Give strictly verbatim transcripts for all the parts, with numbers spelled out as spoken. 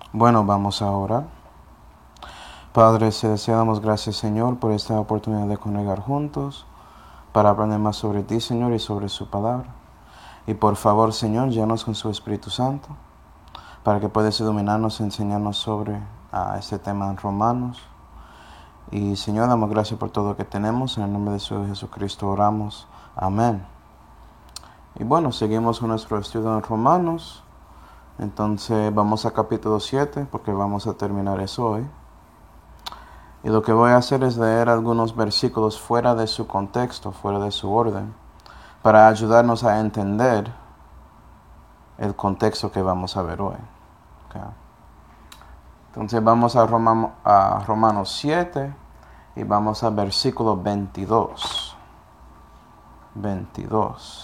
Bueno, vamos a orar. Padre, te damos gracias, Señor, por esta oportunidad de congregar juntos para aprender más sobre ti, Señor, y sobre su palabra. Y por favor, Señor, llénanos con su Espíritu Santo para que puedas iluminarnos y enseñarnos sobre uh, este tema en Romanos. Y, Señor, damos gracias por todo lo que tenemos. En el nombre de su Hijo Jesucristo oramos. Amén. Y bueno, seguimos con nuestro estudio en Romanos. Entonces vamos a capítulo siete porque vamos a terminar eso hoy. Y lo que voy a hacer es leer algunos versículos fuera de su contexto, fuera de su orden, para ayudarnos a entender el contexto que vamos a ver hoy. Okay. Entonces vamos a, Roma, a Romanos siete y vamos a versículo veintidós. veintidós.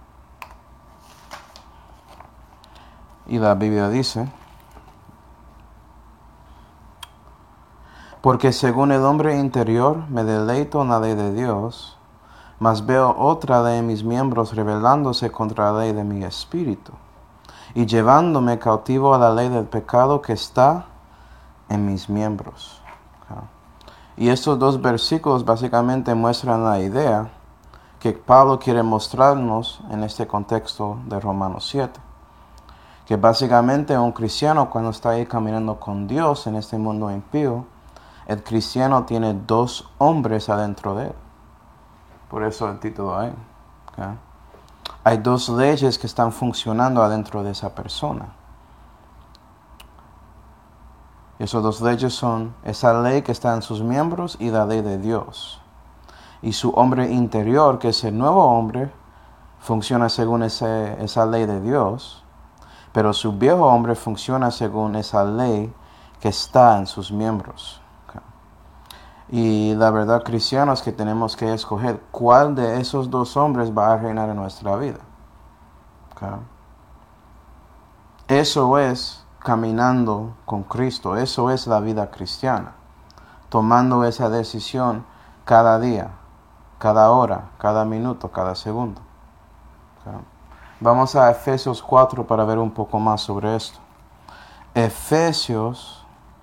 Y la Biblia dice: porque según el hombre interior me deleito en la ley de Dios, mas veo otra ley en mis miembros rebelándose contra la ley de mi espíritu, y llevándome cautivo a la ley del pecado que está en mis miembros. Y estos dos versículos básicamente muestran la idea que Pablo quiere mostrarnos en este contexto de Romanos siete. Que básicamente un cristiano, cuando está ahí caminando con Dios en este mundo impío, el cristiano tiene dos hombres adentro de él. Por eso el título ahí. ¿Okay? Hay dos leyes que están funcionando adentro de esa persona. Esas dos leyes son esa ley que está en sus miembros y la ley de Dios. Y su hombre interior, que es el nuevo hombre, funciona según ese, esa ley de Dios. Pero su viejo hombre funciona según esa ley que está en sus miembros. Okay. Y la verdad, cristianos, que tenemos que escoger cuál de esos dos hombres va a reinar en nuestra vida. Okay. Eso es caminando con Cristo. Eso es la vida cristiana. Tomando esa decisión cada día, cada hora, cada minuto, cada segundo. Okay. Vamos a Efesios cuatro para ver un poco más sobre esto. Efesios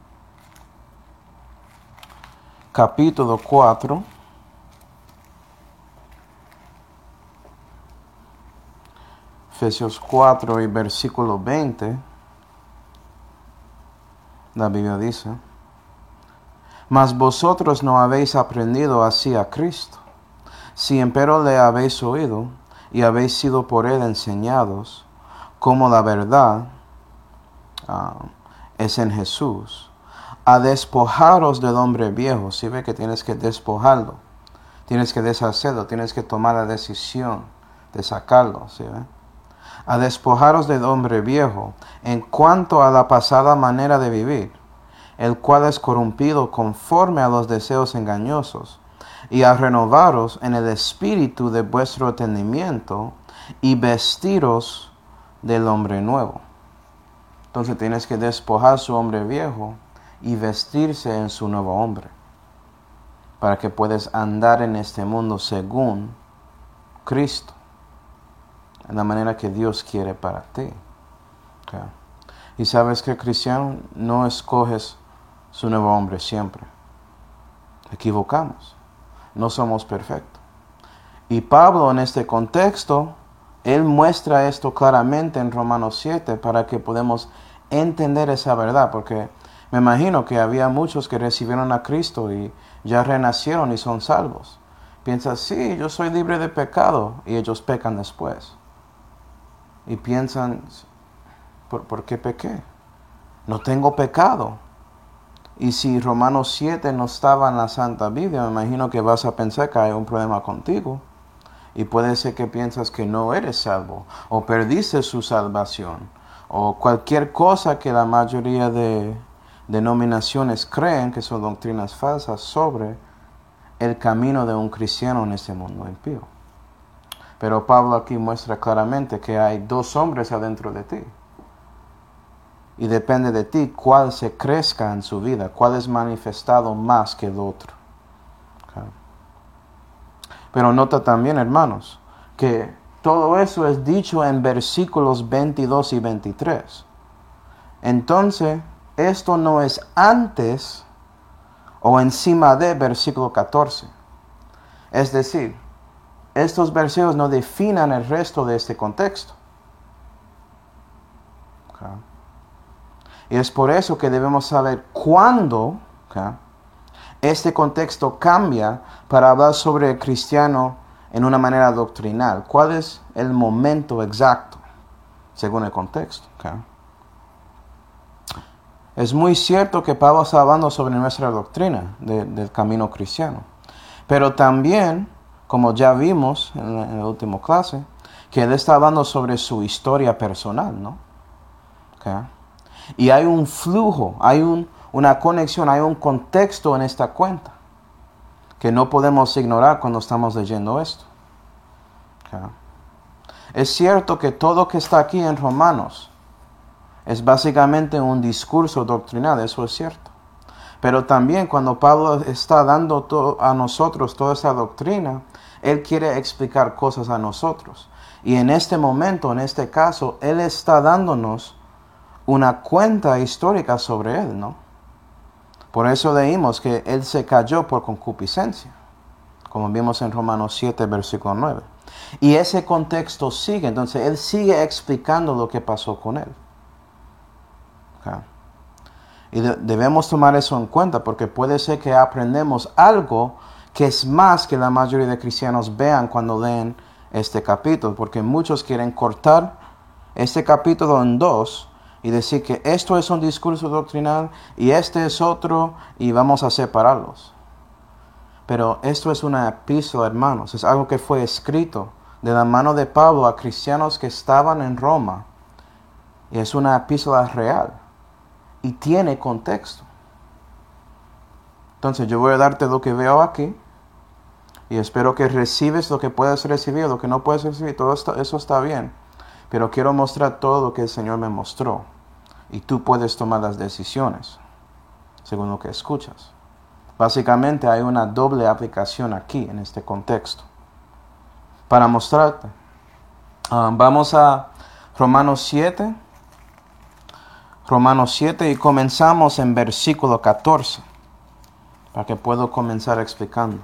capítulo cuatro. Efesios cuatro y versículo veinte. La Biblia dice: mas vosotros no habéis aprendido así a Cristo, si empero le habéis oído, y habéis sido por él enseñados, como la verdad uh, es en Jesús, a despojaros del hombre viejo. Si ve que tienes que despojarlo, tienes que deshacerlo, tienes que tomar la decisión de sacarlo, ¿sí ve? A despojaros del hombre viejo en cuanto a la pasada manera de vivir, el cual es corrompido conforme a los deseos engañosos, y a renovaros en el espíritu de vuestro entendimiento, y vestiros del hombre nuevo. Entonces tienes que despojar su hombre viejo y vestirse en su nuevo hombre, para que puedas andar en este mundo según Cristo, en la manera que Dios quiere para ti. Okay. Y sabes que, cristiano, no escoges su nuevo hombre siempre. Equivocamos. No somos perfectos. Y Pablo, en este contexto, él muestra esto claramente en Romanos siete para que podamos entender esa verdad, porque me imagino que había muchos que recibieron a Cristo y ya renacieron y son salvos. Piensan, sí, yo soy libre de pecado, y ellos pecan después. Y piensan, ¿por, ¿por qué pequé? No tengo pecado. Y si Romanos siete no estaba en la Santa Biblia, me imagino que vas a pensar que hay un problema contigo. Y puede ser que piensas que no eres salvo, o perdiste su salvación, o cualquier cosa que la mayoría de denominaciones creen que son doctrinas falsas sobre el camino de un cristiano en este mundo impío. Pero Pablo aquí muestra claramente que hay dos hombres adentro de ti. Y depende de ti cuál se crezca en su vida, cuál es manifestado más que el otro. Okay. Pero nota también, hermanos, que todo eso es dicho en versículos veintidós y veintitrés. Entonces, esto no es antes o encima de versículo catorce. Es decir, estos versículos no definen el resto de este contexto. Okay. Y es por eso que debemos saber cuándo, okay, este contexto cambia para hablar sobre el cristiano en una manera doctrinal. ¿Cuál es el momento exacto según el contexto? Okay. Es muy cierto que Pablo está hablando sobre nuestra doctrina de, del camino cristiano. Pero también, como ya vimos en la, en la última clase, que él está hablando sobre su historia personal, ¿no? Okay. Y hay un flujo, hay un, una conexión, hay un contexto en esta cuenta que no podemos ignorar cuando estamos leyendo esto. Okay. Es cierto que todo lo que está aquí en Romanos es básicamente un discurso doctrinal, eso es cierto. Pero también cuando Pablo está dando to- a nosotros toda esa doctrina, él quiere explicar cosas a nosotros. Y en este momento, en este caso, él está dándonos una cuenta histórica sobre él, ¿no? Por eso leímos que él se cayó por concupiscencia, como vimos en Romanos siete, versículo nueve. Y ese contexto sigue, entonces él sigue explicando lo que pasó con él. Okay. Y de- debemos tomar eso en cuenta porque puede ser que aprendemos algo que es más que la mayoría de cristianos vean cuando leen este capítulo, porque muchos quieren cortar este capítulo en dos y decir que esto es un discurso doctrinal y este es otro y vamos a separarlos. Pero esto es una epístola, hermanos, es algo que fue escrito de la mano de Pablo a cristianos que estaban en Roma y es una epístola real y tiene contexto. Entonces yo voy a darte lo que veo aquí y espero que recibes lo que puedas recibir, lo que no puedes recibir, todo esto, eso está bien. Pero quiero mostrar todo lo que el Señor me mostró. Y tú puedes tomar las decisiones según lo que escuchas. Básicamente hay una doble aplicación aquí en este contexto. Para mostrarte, uh, vamos a Romanos siete. Romanos siete y comenzamos en versículo catorce. Para que pueda comenzar explicando.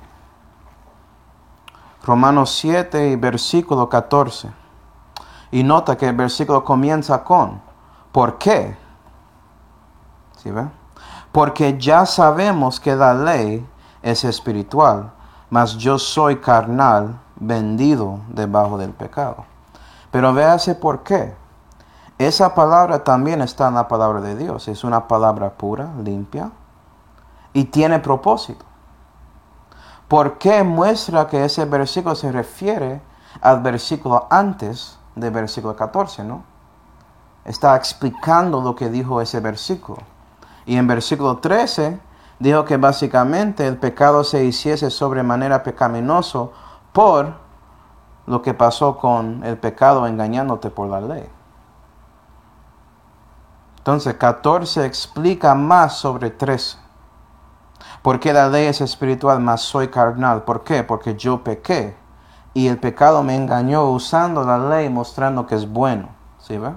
Romanos siete y versículo catorce. Y nota que el versículo comienza con ¿por qué? ¿Sí ve? Porque ya sabemos que la ley es espiritual, mas yo soy carnal, vendido debajo del pecado. Pero véase por qué. Esa palabra también está en la palabra de Dios. Es una palabra pura, limpia, y tiene propósito. ¿Por qué muestra que ese versículo se refiere al versículo antes del versículo catorce, ¿no? Está explicando lo que dijo ese versículo. Y en versículo trece dijo que básicamente el pecado se hiciese sobremanera pecaminoso por lo que pasó con el pecado engañándote por la ley. Entonces catorce explica más sobre trece. Porque la ley es espiritual, mas soy carnal. ¿Por qué? Porque yo pequé. Y el pecado me engañó usando la ley, mostrando que es bueno. ¿Sí ve?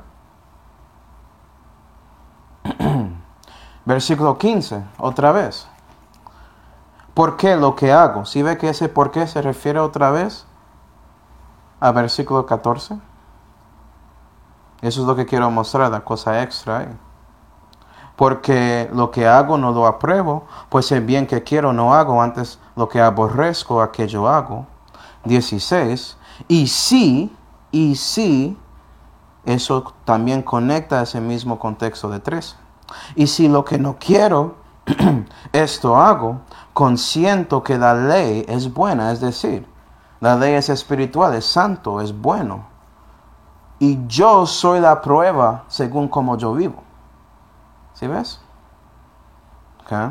Versículo quince, otra vez. ¿Por qué lo que hago? ¿Sí ve que ese por qué se refiere otra vez a versículo catorce? Eso es lo que quiero mostrar, la cosa extra ahí. Porque lo que hago no lo apruebo, pues el bien que quiero no hago, antes lo que aborrezco aquello hago. dieciséis. Y sí, y sí, eso también conecta a ese mismo contexto de trece. Y si lo que no quiero, esto hago, consiento que la ley es buena, es decir, la ley es espiritual, es santo, es bueno. Y yo soy la prueba según como yo vivo. ¿Sí ves? Okay.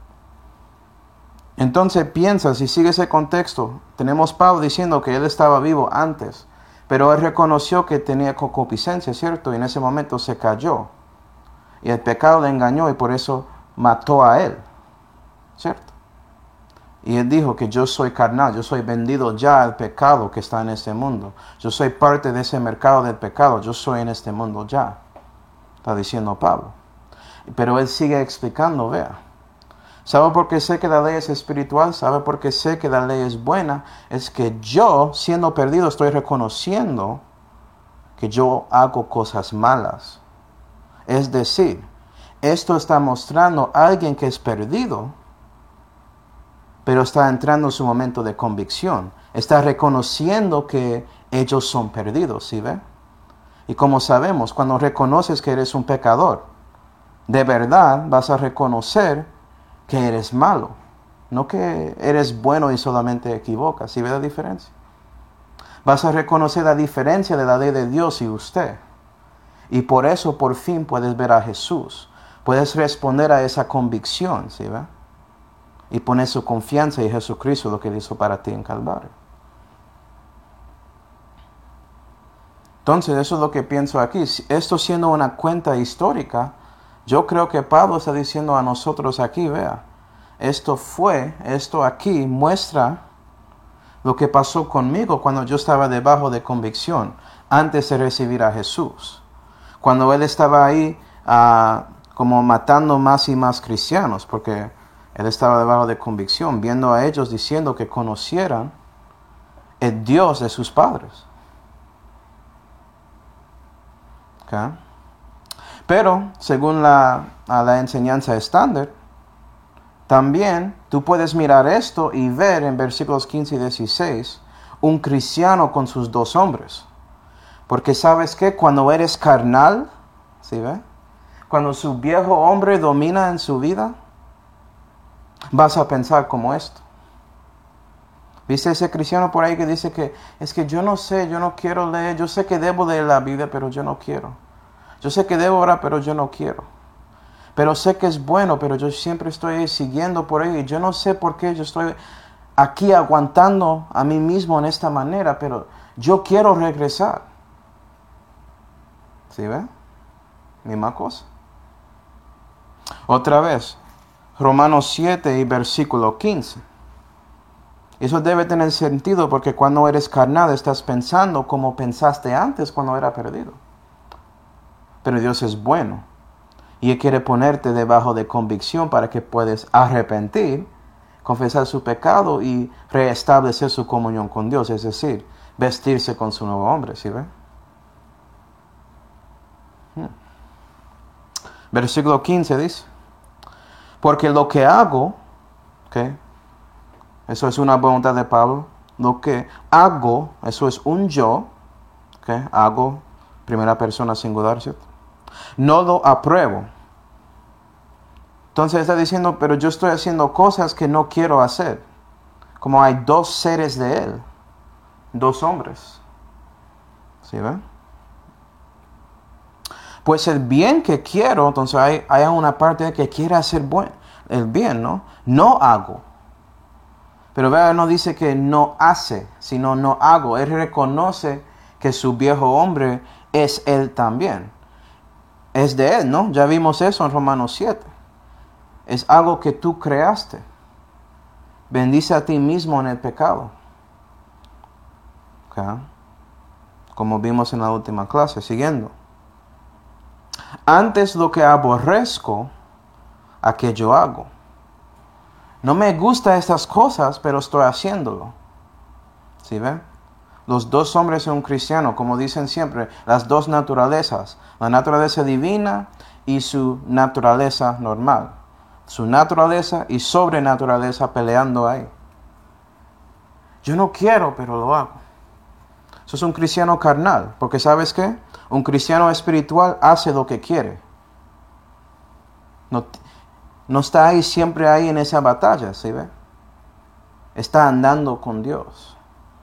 Entonces piensa, si sigue ese contexto, tenemos Pablo diciendo que él estaba vivo antes, pero él reconoció que tenía concupiscencia, ¿cierto? Y en ese momento se cayó. Y el pecado le engañó y por eso mató a él, ¿cierto? Y él dijo que yo soy carnal, yo soy vendido ya al pecado que está en este mundo. Yo soy parte de ese mercado del pecado, yo soy en este mundo ya. Está diciendo Pablo. Pero él sigue explicando, vea. ¿Sabe por qué sé que la ley es espiritual? ¿Sabe por qué sé que la ley es buena? Es que yo, siendo perdido, estoy reconociendo que yo hago cosas malas. Es decir, esto está mostrando a alguien que es perdido, pero está entrando en su momento de convicción. Está reconociendo que ellos son perdidos, ¿sí ve? Y como sabemos, cuando reconoces que eres un pecador, de verdad vas a reconocer que eres malo. No que eres bueno y solamente equivocas. ¿Sí ve la diferencia? Vas a reconocer la diferencia de la ley de Dios y usted. Y por eso por fin puedes ver a Jesús. Puedes responder a esa convicción, ¿sí ve? Y poner su confianza en Jesucristo, lo que Él hizo para ti en Calvario. Entonces, eso es lo que pienso aquí. Esto siendo una cuenta histórica, yo creo que Pablo está diciendo a nosotros aquí, vea, esto fue, esto aquí muestra lo que pasó conmigo cuando yo estaba debajo de convicción, antes de recibir a Jesús. Cuando Él estaba ahí uh, como matando más y más cristianos, porque Él estaba debajo de convicción, viendo a ellos diciendo que conocieran el Dios de sus padres. ¿Okay? Pero, según la, la enseñanza estándar, también tú puedes mirar esto y ver en versículos quince y dieciséis un cristiano con sus dos hombres. Porque ¿sabes qué? Cuando eres carnal, ¿sí ve? Cuando su viejo hombre domina en su vida, vas a pensar como esto. ¿Viste ese cristiano por ahí que dice que es que yo no sé, yo no quiero leer, yo sé que debo leer la Biblia, pero yo no quiero. Yo sé que debo orar, pero yo no quiero. Pero sé que es bueno, pero yo siempre estoy siguiendo por ahí. Yo no sé por qué yo estoy aquí aguantando a mí mismo en esta manera, pero yo quiero regresar. ¿Sí ve? Misma cosa. Otra vez, Romanos siete y versículo quince. Eso debe tener sentido porque cuando eres carnal estás pensando como pensaste antes cuando era perdido. Pero Dios es bueno y Él quiere ponerte debajo de convicción para que puedas arrepentir, confesar su pecado y restablecer su comunión con Dios, es decir, vestirse con su nuevo hombre, ¿sí ve? Hmm. Versículo quince dice, porque lo que hago, ¿okay? Eso es una voluntad de Pablo, lo que hago, eso es un yo, ¿okay? Hago, primera persona singular, ¿cierto? No lo apruebo. Entonces está diciendo, pero yo estoy haciendo cosas que no quiero hacer. Como hay dos seres de Él, dos hombres. ¿Sí ven? Pues el bien que quiero, entonces hay, hay una parte que quiere hacer buen, el bien, ¿no? No hago. Pero vea, no dice que no hace, sino no hago. Él reconoce que su viejo hombre es Él también. Es de Él, ¿no? Ya vimos eso en Romanos siete. Es algo que tú creaste. Bendice a ti mismo en el pecado. ¿Okay? Como vimos en la última clase, siguiendo. Antes lo que aborrezco, aquello hago. No me gustan estas cosas, pero estoy haciéndolo. ¿Sí ven? Los dos hombres son un cristiano, como dicen siempre, las dos naturalezas. La naturaleza divina y su naturaleza normal. Su naturaleza y sobrenaturaleza peleando ahí. Yo no quiero, pero lo hago. Eso es un cristiano carnal, porque ¿sabes qué? Un cristiano espiritual hace lo que quiere. No, no está ahí siempre ahí en esa batalla, ¿sí ve? Está andando con Dios.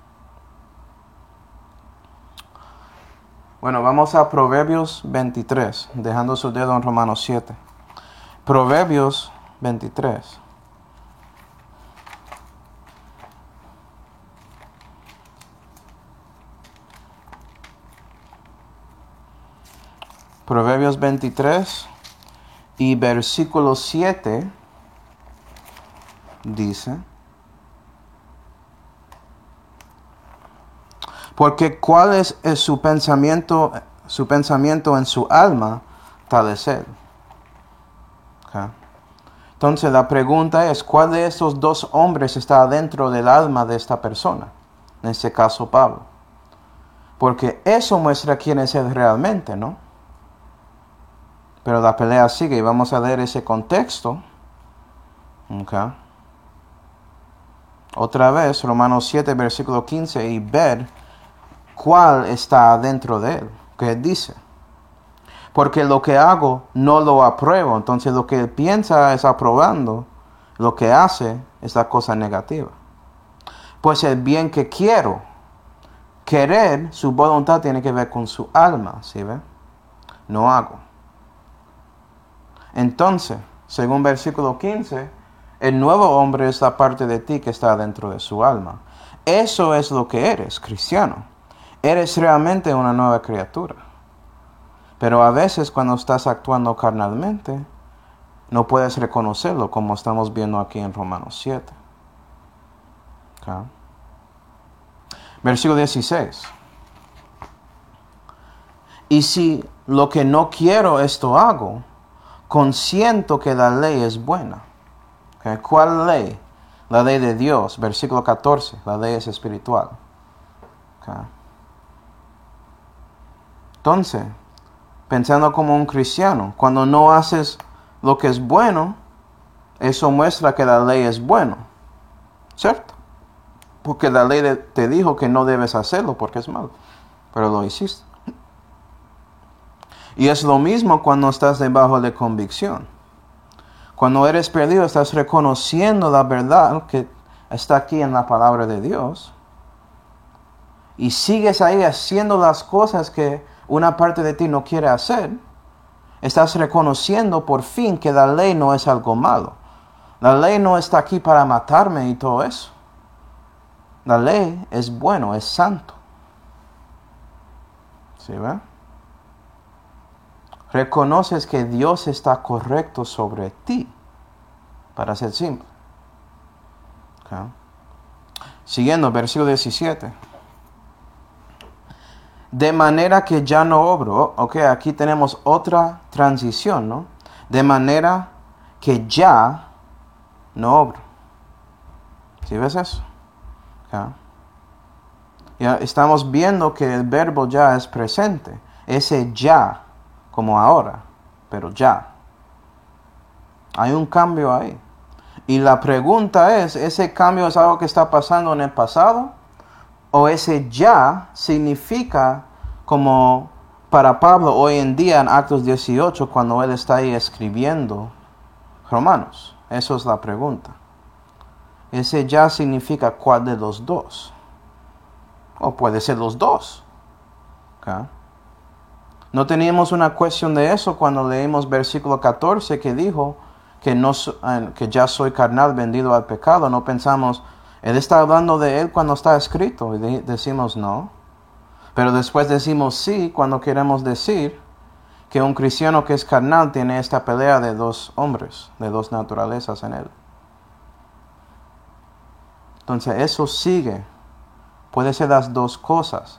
Bueno, vamos a Proverbios veintitrés, dejando su dedo en Romanos siete. Proverbios veintitrés. Proverbios veintitrés y versículo siete dice, porque cuál es, es su pensamiento, su pensamiento en su alma, tal es él. Okay. Entonces la pregunta es, ¿cuál de estos dos hombres está dentro del alma de esta persona? En este caso, Pablo. Porque eso muestra quién es él realmente, ¿no? Pero la pelea sigue y vamos a leer ese contexto. Okay. Otra vez, Romanos siete, versículo quince, y ver cuál está dentro de él. Que dice, porque lo que hago no lo apruebo. Entonces lo que él piensa es aprobando. Lo que hace es la cosa negativa. Pues el bien que quiero, querer, su voluntad tiene que ver con su alma, ¿sí ve? No hago. Entonces, según versículo quince, el nuevo hombre es la parte de ti que está dentro de su alma. Eso es lo que eres, cristiano. Eres realmente una nueva criatura. Pero a veces cuando estás actuando carnalmente, no puedes reconocerlo, como estamos viendo aquí en Romanos siete. Okay. Versículo dieciséis. Y si lo que no quiero esto hago, consiento que la ley es buena. Okay. ¿Cuál ley? La ley de Dios. Versículo catorce. La ley es espiritual. Okay. Entonces, pensando como un cristiano, cuando no haces lo que es bueno, eso muestra que la ley es buena. ¿Cierto? Porque la ley de, te dijo que no debes hacerlo porque es malo. Pero lo hiciste. Y es lo mismo cuando estás debajo de convicción. Cuando eres perdido, estás reconociendo la verdad que está aquí en la palabra de Dios. Y sigues ahí haciendo las cosas que una parte de ti no quiere hacer. Estás reconociendo por fin que la ley no es algo malo. La ley no está aquí para matarme y todo eso. La ley es bueno, es santo. ¿Sí ve? Reconoces que Dios está correcto sobre ti, para ser simple. Okay. Siguiendo, versículo diecisiete. De manera que ya no obro. Ok, aquí tenemos otra transición, ¿no? De manera que ya no obro. ¿Sí ves eso? Okay. Ya estamos viendo que el verbo ya es presente. Ese ya, como ahora, pero ya. Hay un cambio ahí. Y la pregunta es, ¿ese cambio es algo que está pasando en el pasado? ¿O ese ya significa como para Pablo hoy en día en Actos dieciocho cuando él está ahí escribiendo Romanos? Eso es la pregunta. Ese ya significa cuál de los dos. O puede ser los dos. Okay. No teníamos una cuestión de eso cuando leímos versículo catorce que dijo que, no, que ya soy carnal vendido al pecado. No pensamos, él está hablando de él cuando está escrito. Y de, decimos no. Pero después decimos sí cuando queremos decir que un cristiano que es carnal tiene esta pelea de dos hombres, de dos naturalezas en él. Entonces eso sigue. Puede ser las dos cosas.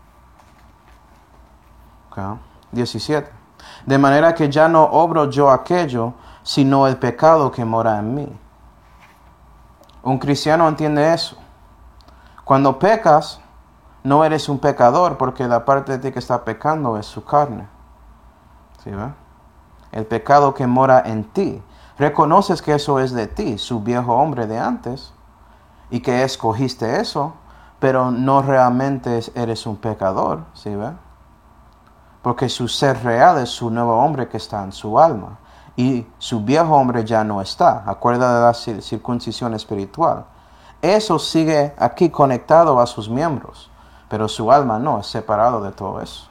Okay. diecisiete. De manera que ya no obro yo aquello, sino el pecado que mora en mí. Un cristiano entiende eso. Cuando pecas, no eres un pecador porque la parte de ti que está pecando es su carne. ¿Sí ve? El pecado que mora en ti. Reconoces que eso es de ti, su viejo hombre de antes, y que escogiste eso, pero no realmente eres un pecador. ¿Sí ve? Porque su ser real es su nuevo hombre que está en su alma. Y su viejo hombre ya no está. Acuerda de la circuncisión espiritual. Eso sigue aquí conectado a sus miembros. Pero su alma no, es separado de todo eso.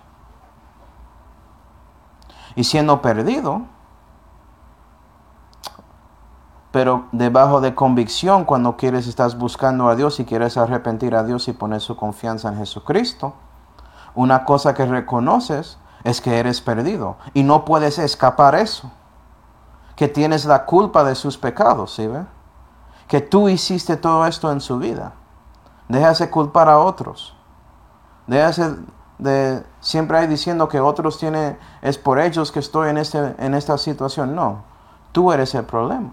Y siendo perdido, pero debajo de convicción, cuando quieres, estás buscando a Dios y quieres arrepentir a Dios y poner su confianza en Jesucristo, una cosa que reconoces es que eres perdido. Y no puedes escapar eso. Que tienes la culpa de sus pecados, ¿sí ve? Que tú hiciste todo esto en su vida. Déjase culpar a otros. Déjase de siempre hay diciendo que otros tienen, es por ellos que estoy en, este, en esta situación. No. Tú eres el problema.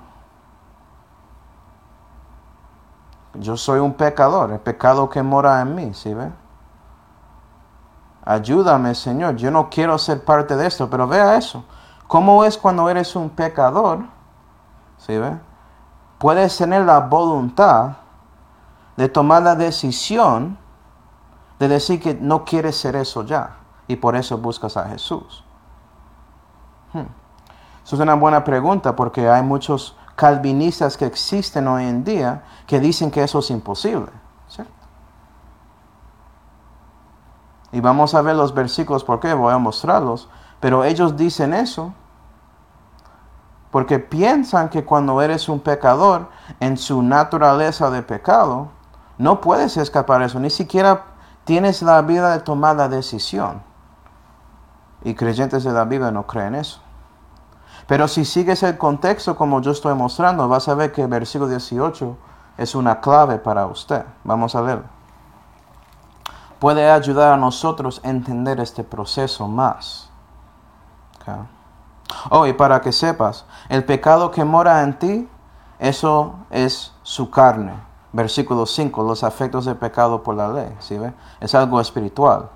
Yo soy un pecador, el pecado que mora en mí, ¿sí ve? Ayúdame, Señor, yo no quiero ser parte de esto, pero vea eso. ¿Cómo es cuando eres un pecador? ¿Sí ve? Puedes tener la voluntad de tomar la decisión de decir que no quieres ser eso ya, y por eso buscas a Jesús. Hmm. Eso es una buena pregunta, porque hay muchos calvinistas que existen hoy en día que dicen que eso es imposible, ¿cierto? Y vamos a ver los versículos porque voy a mostrarlos, pero ellos dicen eso porque piensan que cuando eres un pecador en su naturaleza de pecado, no puedes escapar de eso, ni siquiera tienes la vida de tomar la decisión. Y creyentes de la Biblia no creen eso. Pero si sigues el contexto como yo estoy mostrando, vas a ver que el versículo dieciocho es una clave para usted. Vamos a leerlo. Puede ayudar a nosotros a entender este proceso más. Okay. Oh, y para que sepas, el pecado que mora en ti, eso es su carne. Versículo cinco, los afectos del pecado por la ley. ¿Sí ve? Es algo espiritual.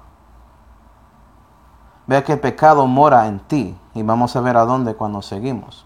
Vea que el pecado mora en ti. Y vamos a ver a dónde cuando seguimos.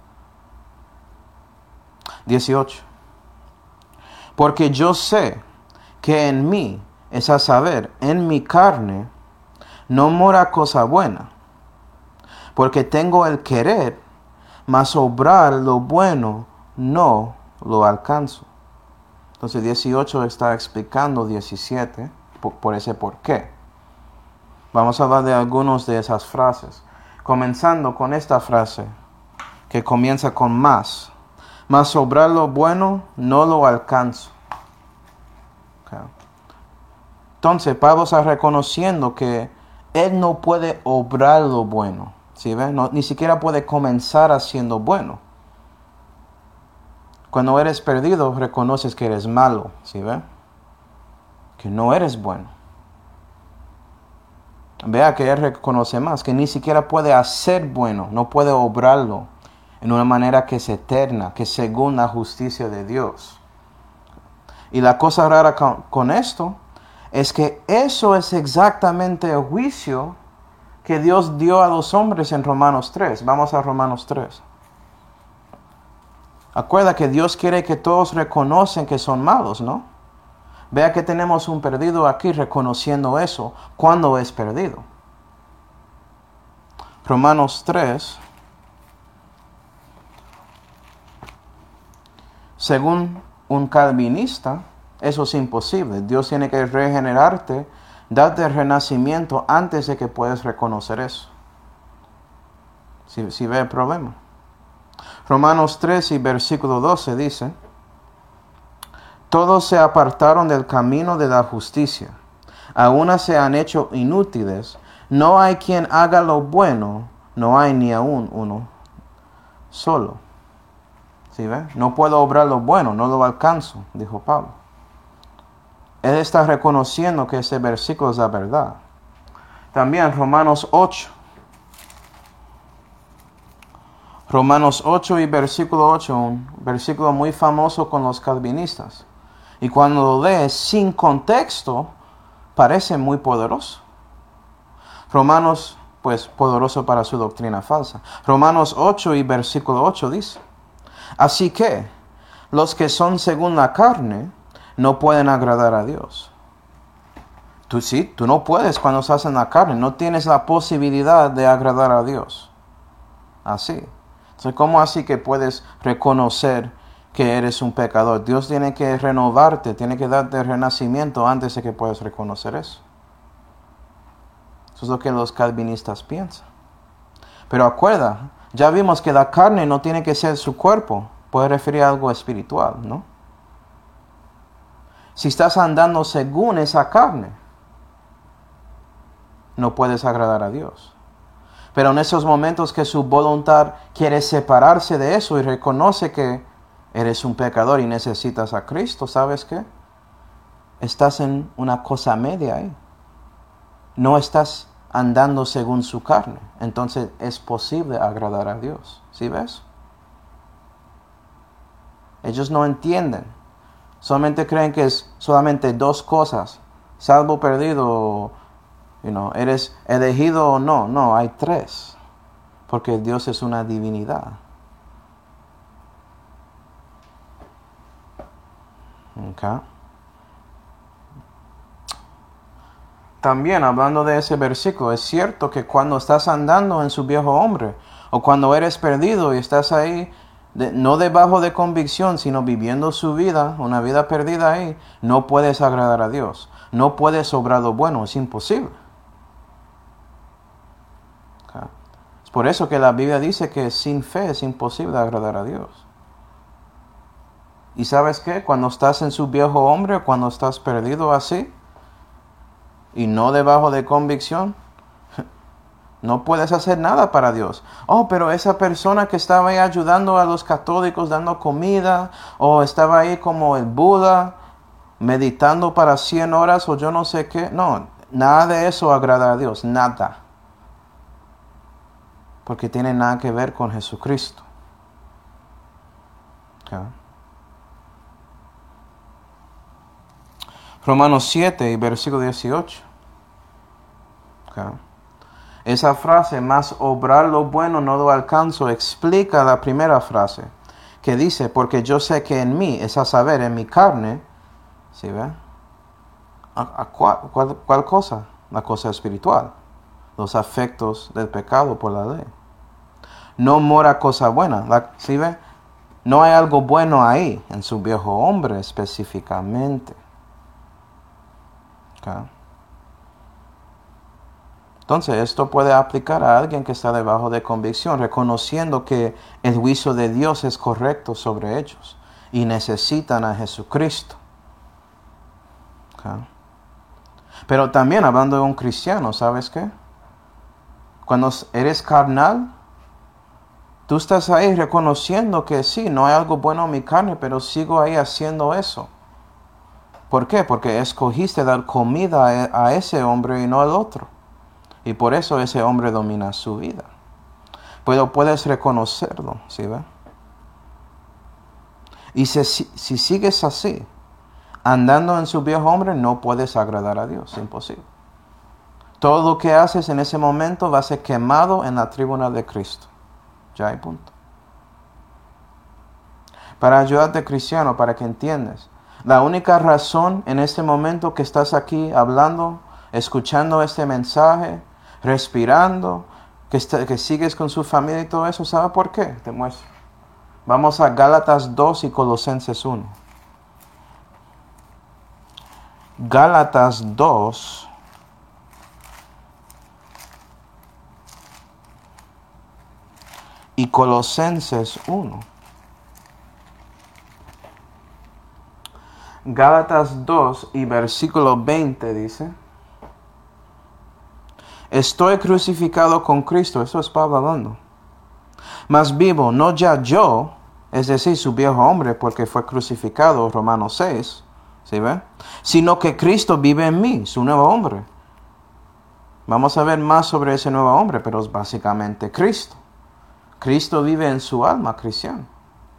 dieciocho. Porque yo sé que en mí, es a saber, en mi carne, no mora cosa buena. Porque tengo el querer, mas obrar lo bueno no lo alcanzo. Entonces dieciocho está explicando diecisiete por, por ese por qué. Vamos a hablar de algunas de esas frases. Comenzando con esta frase que comienza con más. Mas obrar lo bueno no lo alcanzo. Okay. Entonces Pablo está reconociendo que él no puede obrar lo bueno. ¿Sí ven? No, ni siquiera puede comenzar haciendo bueno. Cuando eres perdido, reconoces que eres malo. ¿Sí ven? Que no eres bueno. Vea que él reconoce más, que ni siquiera puede hacer bueno, no puede obrarlo en una manera que es eterna, que es según la justicia de Dios. Y la cosa rara con, con esto es que eso es exactamente el juicio que Dios dio a los hombres en Romanos tres. Vamos a Romanos tres. Acuerda que Dios quiere que todos reconocen que son malos, ¿no? Vea que tenemos un perdido aquí reconociendo eso cuando es perdido. Romanos tres. Según un calvinista, eso es imposible. Dios tiene que regenerarte, darte el renacimiento antes de que puedas reconocer eso. Si, si ve el problema. Romanos tres y versículo doce dice: todos se apartaron del camino de la justicia, a una se han hecho inútiles, no hay quien haga lo bueno, no hay ni aún uno solo. ¿Sí ve? No puedo obrar lo bueno, no lo alcanzo, dijo Pablo. Él está reconociendo que ese versículo es la verdad. También Romanos ocho. Romanos ocho y versículo ocho, un versículo muy famoso con los calvinistas. Y cuando lo lees sin contexto, parece muy poderoso. Romanos, pues, poderoso para su doctrina falsa. Romanos ocho y versículo ocho dice: así que, los que son según la carne, no pueden agradar a Dios. Tú sí, tú no puedes cuando estás en la carne, no tienes la posibilidad de agradar a Dios. Así. Entonces, ¿cómo así que puedes reconocer que eres un pecador? Dios tiene que renovarte, tiene que darte el renacimiento antes de que puedas reconocer eso. Eso es lo que los calvinistas piensan. Pero acuerda, ya vimos que la carne no tiene que ser su cuerpo, puede referir a algo espiritual, ¿no? Si estás andando según esa carne, no puedes agradar a Dios. Pero en esos momentos que su voluntad quiere separarse de eso y reconoce que eres un pecador y necesitas a Cristo, ¿sabes qué? Estás en una cosa media ahí. No estás andando según su carne. Entonces es posible agradar a Dios. ¿Sí ves? Ellos no entienden. Solamente creen que es solamente dos cosas. Salvo, perdido, you know, eres elegido o no. No, hay tres. Porque Dios es una divinidad. Okay. También hablando de ese versículo, es cierto que cuando estás andando en su viejo hombre, o cuando eres perdido y estás ahí, de, no debajo de convicción, sino viviendo su vida, una vida perdida ahí, no puedes agradar a Dios. No puedes obrar lo bueno, es imposible. Okay. Es por eso que la Biblia dice que sin fe es imposible agradar a Dios. ¿Y sabes qué? Cuando estás en su viejo hombre, cuando estás perdido así, y no debajo de convicción, no puedes hacer nada para Dios. Oh, pero esa persona que estaba ahí ayudando a los católicos, dando comida, o estaba ahí como el Buda, meditando para cien horas, o yo no sé qué. No, nada de eso agrada a Dios, nada. Porque tiene nada que ver con Jesucristo. Okay. Romanos siete y versículo dieciocho. Okay. Esa frase, más obrar lo bueno no lo alcanzo, explica la primera frase, que dice, porque yo sé que en mí, es a saber, en mi carne, ¿sí ve? ¿A, a cuál, cuál, ¿Cuál cosa? La cosa espiritual, los afectos del pecado por la ley. No mora cosa buena, la, ¿sí ve? No hay algo bueno ahí, en su viejo hombre específicamente. Okay. Entonces, esto puede aplicar a alguien que está debajo de convicción, reconociendo que el juicio de Dios es correcto sobre ellos y necesitan a Jesucristo. Okay. Pero también hablando de un cristiano, ¿sabes qué? Cuando eres carnal, tú estás ahí reconociendo que sí, no hay algo bueno en mi carne, pero sigo ahí haciendo eso. ¿Por qué? Porque escogiste dar comida a ese hombre y no al otro. Y por eso ese hombre domina su vida. Pero puedes reconocerlo, ¿sí ve? Y si, si sigues así, andando en su viejo hombre, no puedes agradar a Dios, imposible. Todo lo que haces en ese momento va a ser quemado en la tribuna de Cristo. Ya hay punto. Para ayudarte, cristiano, para que entiendas, la única razón en este momento que estás aquí hablando, escuchando este mensaje, respirando, que, está, que sigues con su familia y todo eso, ¿sabe por qué? Te muestro. Vamos a Gálatas dos y Colosenses uno. Gálatas dos y Colosenses uno. Gálatas dos y versículo veinte dice: estoy crucificado con Cristo, eso es Pablo hablando. Mas vivo, no ya yo, es decir, su viejo hombre, porque fue crucificado, Romanos seis, ¿sí ve? Sino que Cristo vive en mí, su nuevo hombre. Vamos a ver más sobre ese nuevo hombre, pero es básicamente Cristo. Cristo vive en su alma, cristiano.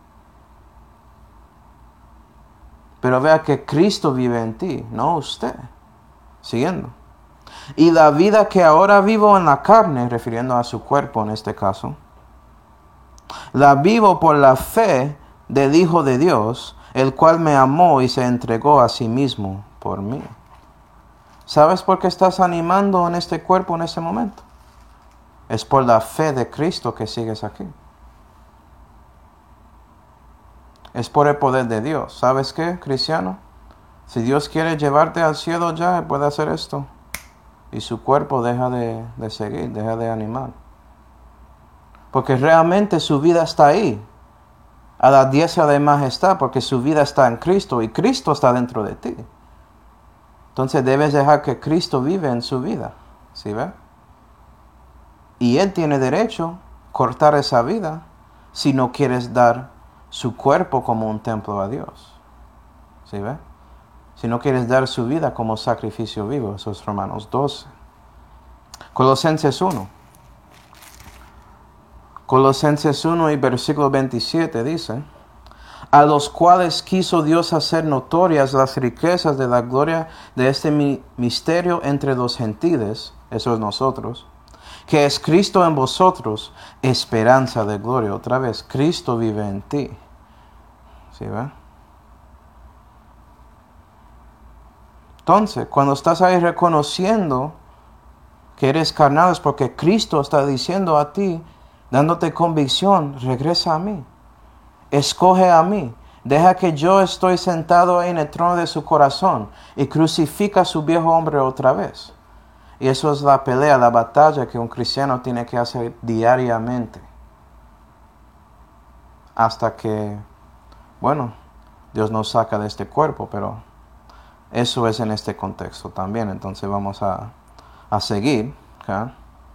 Pero vea que Cristo vive en ti, no usted. Siguiendo. Y la vida que ahora vivo en la carne, refiriendo a su cuerpo en este caso, la vivo por la fe del Hijo de Dios, el cual me amó y se entregó a sí mismo por mí. ¿Sabes por qué estás animando en este cuerpo en este momento? Es por la fe de Cristo que sigues aquí. Es por el poder de Dios. ¿Sabes qué, cristiano? Si Dios quiere llevarte al cielo ya, puede hacer esto. Y su cuerpo deja de, de seguir, deja de animar. Porque realmente su vida está ahí. A la diestra de majestad, porque su vida está en Cristo y Cristo está dentro de ti. Entonces debes dejar que Cristo vive en su vida. ¿Sí ve? Y Él tiene derecho a cortar esa vida si no quieres dar su cuerpo como un templo a Dios. ¿Sí ve? Si no quieres dar su vida como sacrificio vivo. Eso es Romanos doce. Colosenses uno. Colosenses uno y versículo veintisiete dice: a los cuales quiso Dios hacer notorias las riquezas de la gloria de este mi- misterio entre los gentiles, eso es nosotros, que es Cristo en vosotros, esperanza de gloria. Otra vez, Cristo vive en ti. ¿Sí ve? Entonces, cuando estás ahí reconociendo que eres carnal, es porque Cristo está diciendo a ti, dándote convicción, regresa a mí. Escoge a mí. Deja que yo estoy sentado ahí en el trono de su corazón y crucifica a su viejo hombre otra vez. Y eso es la pelea, la batalla que un cristiano tiene que hacer diariamente. Hasta que, bueno, Dios nos saca de este cuerpo, pero eso es en este contexto también. Entonces vamos a, a seguir. ¿Okay?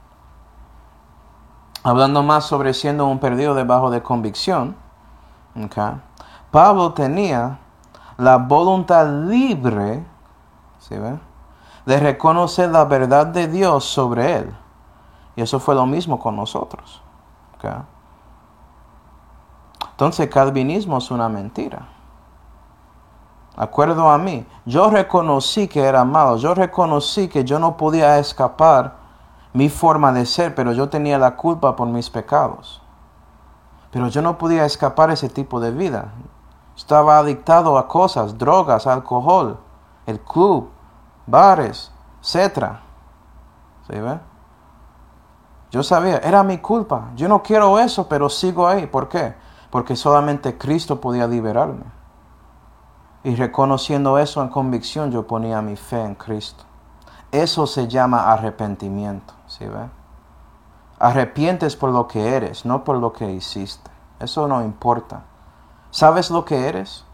Hablando más sobre siendo un perdido debajo de convicción. Okay. Pablo tenía la voluntad libre, ¿sí ve?, de reconocer la verdad de Dios sobre él. Y eso fue lo mismo con nosotros. Okay. Entonces, el calvinismo es una mentira. Acuerdo a mí, yo reconocí que era malo, yo reconocí que yo no podía escapar mi forma de ser, pero yo tenía la culpa por mis pecados. Pero yo no podía escapar ese tipo de vida. Estaba adictado a cosas, drogas, alcohol, el club, bares, etcétera. ¿Sí ve? Yo sabía, era mi culpa. Yo no quiero eso, pero sigo ahí. ¿Por qué? Porque solamente Cristo podía liberarme. Y reconociendo eso en convicción, yo ponía mi fe en Cristo. Eso se llama arrepentimiento. ¿Sí ve? Arrepientes por lo que eres, no por lo que hiciste. Eso no importa. ¿Sabes lo que eres?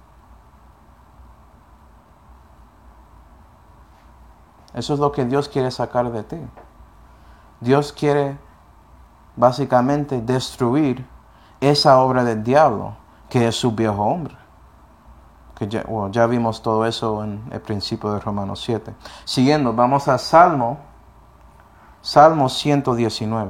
Eso es lo que Dios quiere sacar de ti. Dios quiere básicamente destruir esa obra del diablo, que es su viejo hombre. Que ya, bueno, ya vimos todo eso en el principio de Romanos siete. Siguiendo, vamos a Salmo, Salmo ciento diecinueve.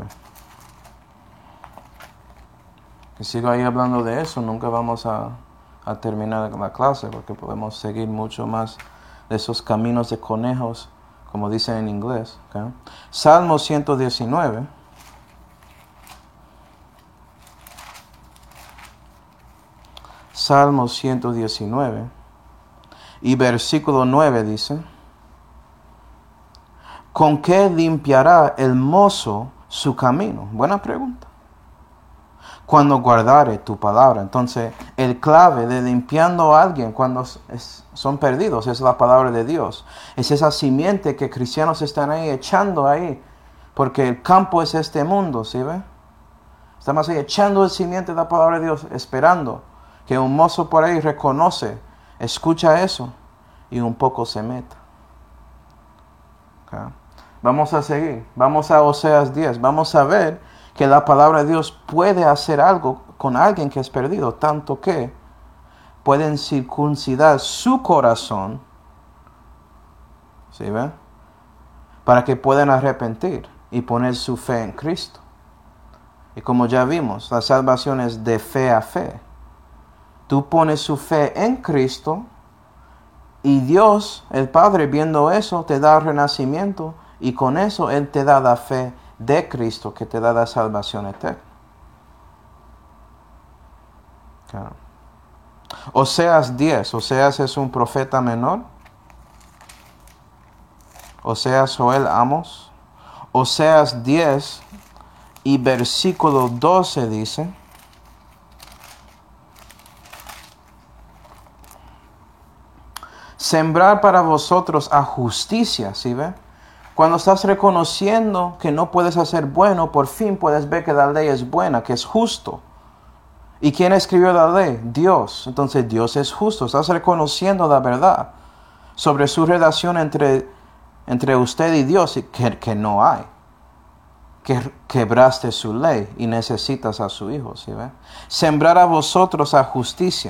Que sigo ahí hablando de eso, nunca vamos a, a terminar la clase, porque podemos seguir mucho más de esos caminos de conejos, como dicen en inglés. ¿Okay? Salmo ciento diecinueve. Salmo ciento diecinueve. Y versículo nueve dice: ¿con qué limpiará el mozo su camino? Buena pregunta. Cuando guardare tu palabra. Entonces, el clave de limpiando a alguien cuando es, son perdidos es la palabra de Dios. Es esa simiente que cristianos están ahí echando ahí. Porque el campo es este mundo, ¿sí ve? Estamos ahí echando el simiente de la palabra de Dios, esperando que un mozo por ahí reconoce, escucha eso y un poco se meta. Okay. Vamos a seguir. Vamos a Oseas diez. Vamos a ver que la palabra de Dios puede hacer algo con alguien que es perdido, tanto que pueden circuncidar su corazón, ¿sí ve?, para que puedan arrepentir y poner su fe en Cristo. Y como ya vimos, la salvación es de fe a fe. Tú pones su fe en Cristo y Dios, el Padre, viendo eso, te da el renacimiento y con eso Él te da la fe de Cristo, que te da la salvación eterna. Claro. Oseas diez. Oseas es un profeta menor. Oseas, Joel, Amos. Oseas diez y versículo doce dice: sembrar para vosotros a justicia, ¿sí ve? Cuando estás reconociendo que no puedes hacer bueno, por fin puedes ver que la ley es buena, que es justo. ¿Y quién escribió la ley? Dios. Entonces Dios es justo. Estás reconociendo la verdad sobre su relación entre, entre usted y Dios, que, que no hay. Que quebraste su ley y necesitas a su Hijo, ¿sí ve? Sembrar a vosotros a justicia.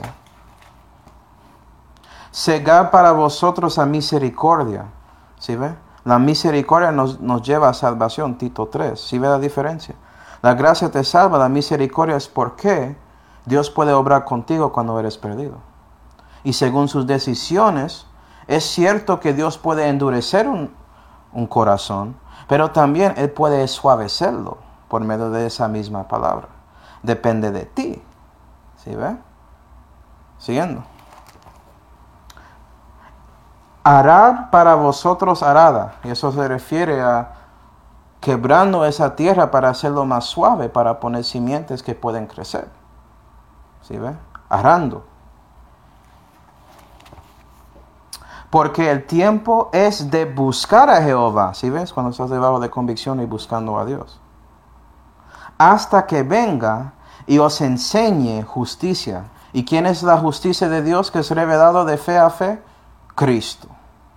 Segar para vosotros a misericordia, ¿sí ve? La misericordia nos, nos lleva a salvación, Tito tres. ¿Sí ve la diferencia? La gracia te salva, la misericordia es porque Dios puede obrar contigo cuando eres perdido. Y según sus decisiones, es cierto que Dios puede endurecer un, un corazón, pero también Él puede suavecerlo por medio de esa misma palabra. Depende de ti. ¿Sí ve? Siguiendo. Arar para vosotros arada. Y eso se refiere a quebrando esa tierra para hacerlo más suave, para poner simientes que pueden crecer. ¿Sí ve? Arando. Porque el tiempo es de buscar a Jehová. ¿Sí ves? Cuando estás debajo de convicción y buscando a Dios. Hasta que venga y os enseñe justicia. ¿Y quién es la justicia de Dios que es revelado de fe a fe? Cristo.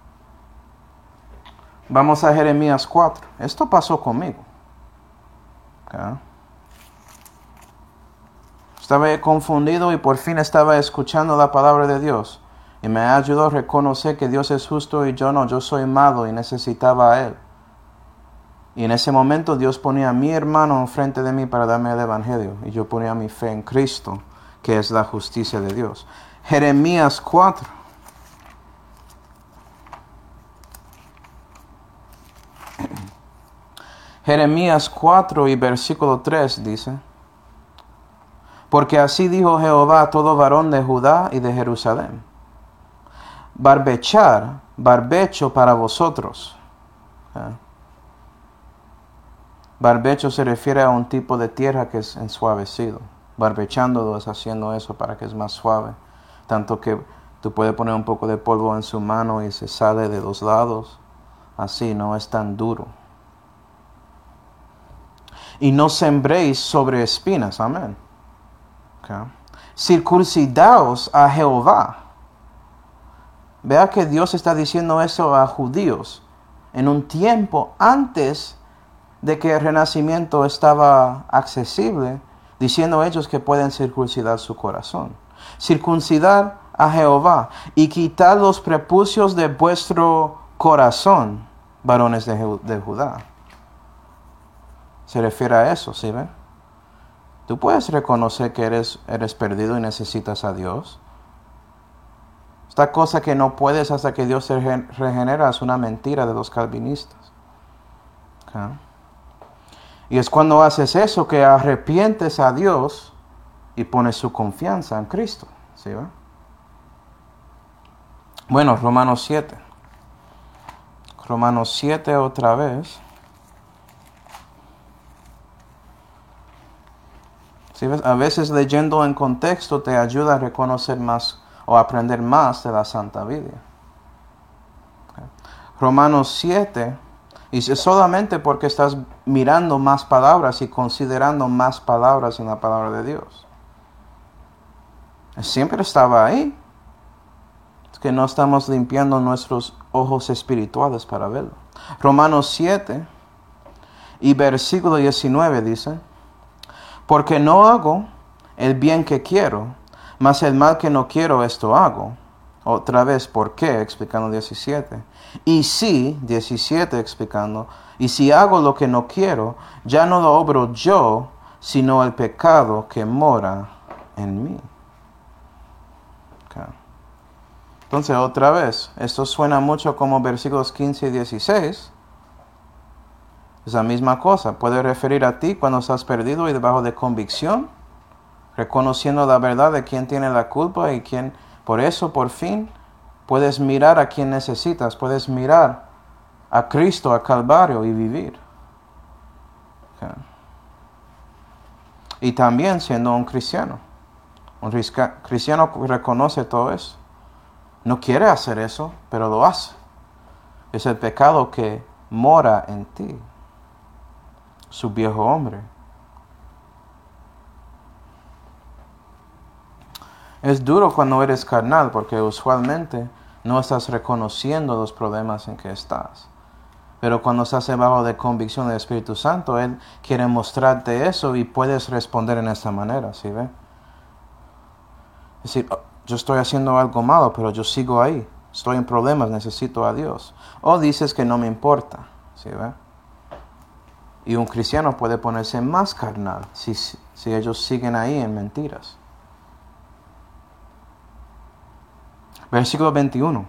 Vamos a Jeremías cuatro. Esto pasó conmigo. ¿Okay? Estaba confundido y por fin estaba escuchando la palabra de Dios. Y me ayudó a reconocer que Dios es justo y yo no. Yo soy malo y necesitaba a Él. Y en ese momento Dios ponía a mi hermano enfrente de mí para darme el evangelio. Y yo ponía mi fe en Cristo, que es la justicia de Dios. Jeremías cuatro. Jeremías cuatro y versículo tres dice: Porque así dijo Jehová a todo varón de Judá y de Jerusalén: Barbechar, barbecho para vosotros. ¿Eh? Barbecho se refiere a un tipo de tierra que es ensuavecido. Barbechándolo es haciendo eso para que es más suave. Tanto que tú puedes poner un poco de polvo en su mano y se sale de los lados. Así, no es tan duro. Y no sembréis sobre espinas. Amén. Okay. Circuncidaos a Jehová. Vea que Dios está diciendo eso a judíos en un tiempo antes de que el renacimiento estaba accesible, diciendo ellos que pueden circuncidar su corazón. Circuncidar a Jehová y quitar los prepucios de vuestro corazón, varones de, de Judá. Se refiere a eso, ¿sí ven? Tú puedes reconocer que eres, eres perdido y necesitas a Dios. Esta cosa que no puedes hasta que Dios se regenera es una mentira de los calvinistas. Okay. Y es cuando haces eso que arrepientes a Dios y pones su confianza en Cristo. ¿Sí va? Bueno, Romanos siete. Romanos siete otra vez. ¿Sí ves? A veces leyendo en contexto te ayuda a reconocer más o aprender más de la Santa Biblia. Okay. Romanos siete. Y es solamente porque estás mirando más palabras y considerando más palabras en la palabra de Dios. Siempre estaba ahí. Es que no estamos limpiando nuestros ojos espirituales para verlo. Romanos siete y versículo diecinueve dice: Porque no hago el bien que quiero, mas el mal que no quiero, esto hago. Otra vez, ¿por qué? Explicando diecisiete. Y si, diecisiete explicando, y si hago lo que no quiero, ya no lo obro yo, sino el pecado que mora en mí. Okay. Entonces, otra vez, esto suena mucho como versículos quince y dieciséis. Es la misma cosa. Puede referir a ti cuando estás perdido y debajo de convicción, reconociendo la verdad de quién tiene la culpa y quién. Por eso, por fin, puedes mirar a quien necesitas. Puedes mirar a Cristo, a Calvario y vivir. Okay. Y también siendo un cristiano. Un cristiano reconoce todo eso. No quiere hacer eso, pero lo hace. Es el pecado que mora en ti. Su viejo hombre. Es duro cuando eres carnal porque usualmente no estás reconociendo los problemas en que estás. Pero cuando estás debajo de convicción del Espíritu Santo, Él quiere mostrarte eso y puedes responder en esta manera, ¿sí ve? Es decir, oh, yo estoy haciendo algo malo, pero yo sigo ahí. Estoy en problemas, necesito a Dios. O dices que no me importa, ¿sí ve? Y un cristiano puede ponerse más carnal si, si ellos siguen ahí en mentiras. Versículo veintiuno.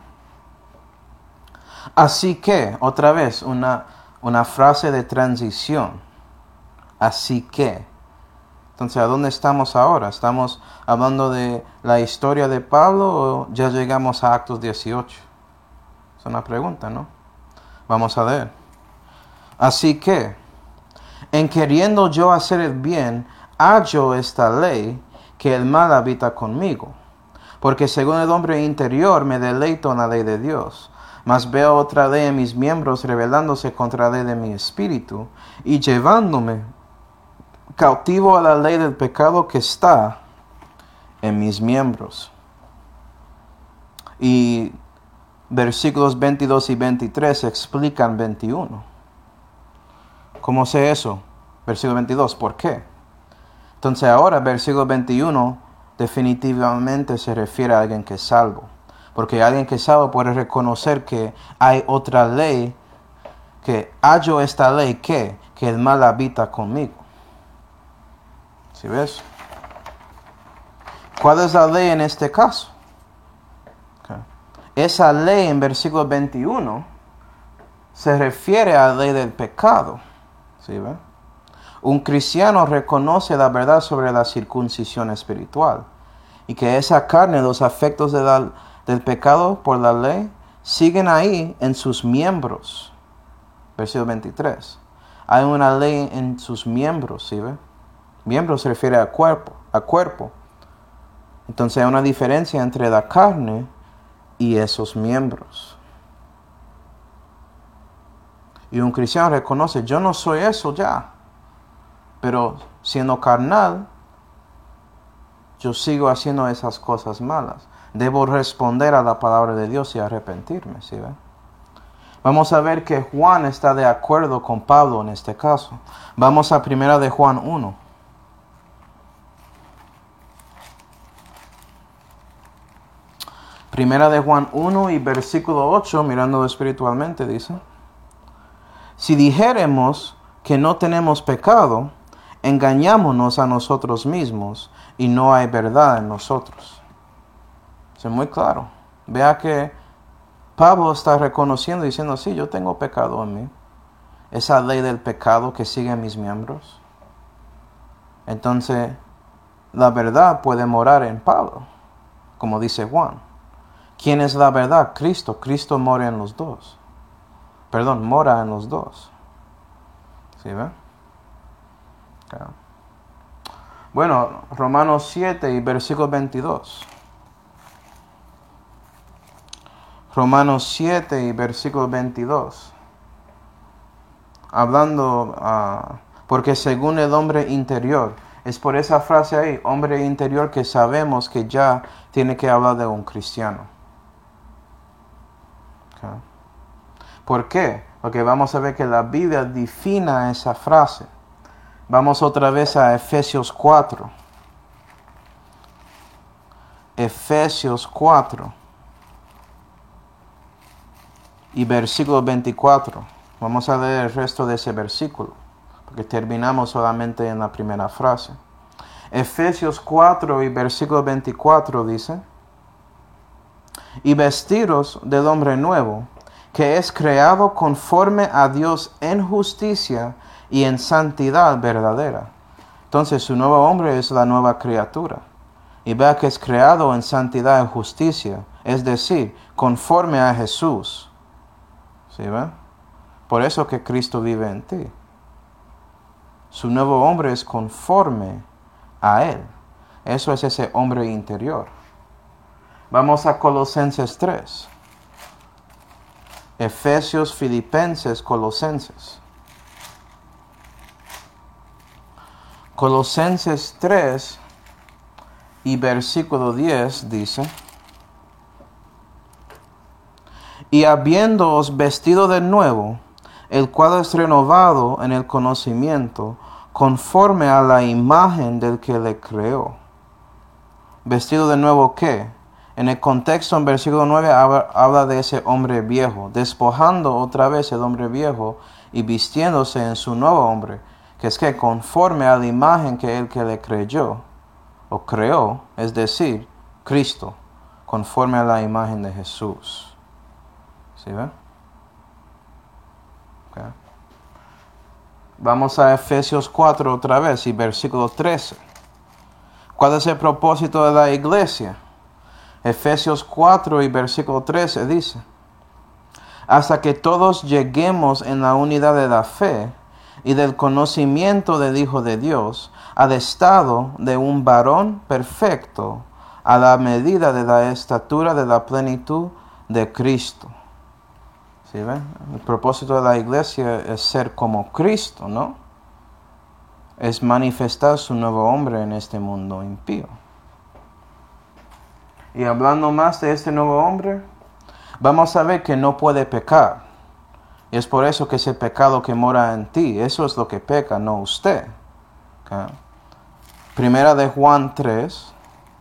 Así que, otra vez, una, una frase de transición. Así que. Entonces, ¿a dónde estamos ahora? ¿Estamos hablando de la historia de Pablo o ya llegamos a Actos dieciocho? Es una pregunta, ¿no? Vamos a ver. Así que, en queriendo yo hacer el bien, hallo esta ley, que el mal habita conmigo. Porque según el hombre interior me deleito en la ley de Dios. Mas veo otra ley en mis miembros rebelándose contra la ley de mi espíritu y llevándome cautivo a la ley del pecado que está en mis miembros. Y versículos veintidós y veintitrés explican veintiuno. ¿Cómo sé eso? Versículo veintidós, ¿por qué? Entonces ahora versículo veintiuno definitivamente se refiere a alguien que es salvo. Porque alguien que es salvo puede reconocer que hay otra ley, que hallo esta ley que, que el mal habita conmigo. ¿Sí ves? ¿Cuál es la ley en este caso? Okay. Esa ley en versículo veintiuno se refiere a la ley del pecado. ¿Sí ves? Un cristiano reconoce la verdad sobre la circuncisión espiritual y que esa carne, los afectos de la del pecado por la ley, siguen ahí en sus miembros. Versículo veintitrés. Hay una ley en sus miembros, ¿sí ve? Miembro se refiere a cuerpo, a cuerpo. Entonces hay una diferencia entre la carne y esos miembros. Y un cristiano reconoce, yo no soy eso ya, pero siendo carnal, yo sigo haciendo esas cosas malas. Debo responder a la palabra de Dios y arrepentirme, ¿sí ve? Vamos a ver que Juan está de acuerdo con Pablo en este caso. Vamos a primera de Juan uno. Primera de Juan uno y versículo ocho, mirándolo espiritualmente, dice: si dijéremos que no tenemos pecado, engañámonos a nosotros mismos y no hay verdad en nosotros. Es muy claro. Vea que Pablo está reconociendo y diciendo, sí, yo tengo pecado en mí. Esa ley del pecado que sigue en mis miembros. Entonces, la verdad puede morar en Pablo, como dice Juan. ¿Quién es la verdad? Cristo. Cristo mora en los dos. Perdón, mora en los dos. ¿Sí ve? Okay. Bueno, Romanos siete y versículo veintidós. Romanos siete y versículo veintidós. Hablando, uh, porque según el hombre interior, es por esa frase ahí, hombre interior, que sabemos que ya tiene que hablar de un cristiano. Okay. ¿Por qué? Porque vamos a ver que la Biblia defina esa frase. Vamos otra vez a Efesios cuatro. Efesios cuatro. Y versículo veinticuatro. Vamos a leer el resto de ese versículo, porque terminamos solamente en la primera frase. Efesios cuatro y versículo veinticuatro dice: y vestiros del hombre nuevo, que es creado conforme a Dios en justicia y en santidad verdadera. Entonces su nuevo hombre es la nueva criatura. Y vea que es creado en santidad y justicia, es decir, conforme a Jesús. ¿Sí ve? Por eso que Cristo vive en ti. Su nuevo hombre es conforme a Él. Eso es ese hombre interior. Vamos a Colosenses tres. Efesios, Filipenses, Colosenses. Colosenses tres y versículo diez dice: y habiéndoos vestido de nuevo, el cual es renovado en el conocimiento, conforme a la imagen del que le creó. ¿Vestido de nuevo qué? En el contexto, en versículo nueve, habla, habla de ese hombre viejo, despojando otra vez el hombre viejo y vistiéndose en su nuevo hombre, que es que conforme a la imagen que el que le creyó, o creó, es decir, Cristo. conforme a la imagen de Jesús. ¿Sí ve? Okay. Vamos a Efesios cuatro otra vez y versículo trece. ¿Cuál es el propósito de la iglesia? Efesios cuatro y versículo trece dice: hasta que todos lleguemos en la unidad de la fe y del conocimiento del Hijo de Dios, al estado de un varón perfecto, a la medida de la estatura de la plenitud de Cristo. ¿Sí ven? El propósito de la iglesia es ser como Cristo, ¿no? Es manifestar su nuevo hombre en este mundo impío. Y hablando más de este nuevo hombre, vamos a ver que no puede pecar. Y es por eso que ese pecado que mora en ti, eso es lo que peca, no usted. ¿Okay? Primera de Juan tres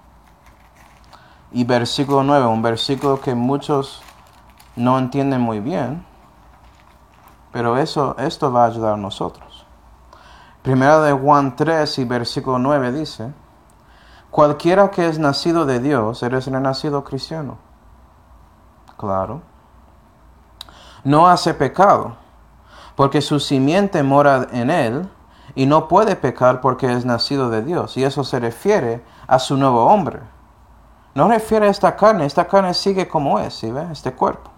y versículo nueve, un versículo que muchos no entienden muy bien, pero eso, esto va a ayudar a nosotros. Primera de Juan tres y versículo nueve dice: cualquiera que es nacido de Dios, eres renacido cristiano. Claro. No hace pecado, porque su simiente mora en él, y no puede pecar porque es nacido de Dios. Y eso se refiere a su nuevo hombre. No refiere a esta carne, esta carne sigue como es, ¿sí ve? Este cuerpo.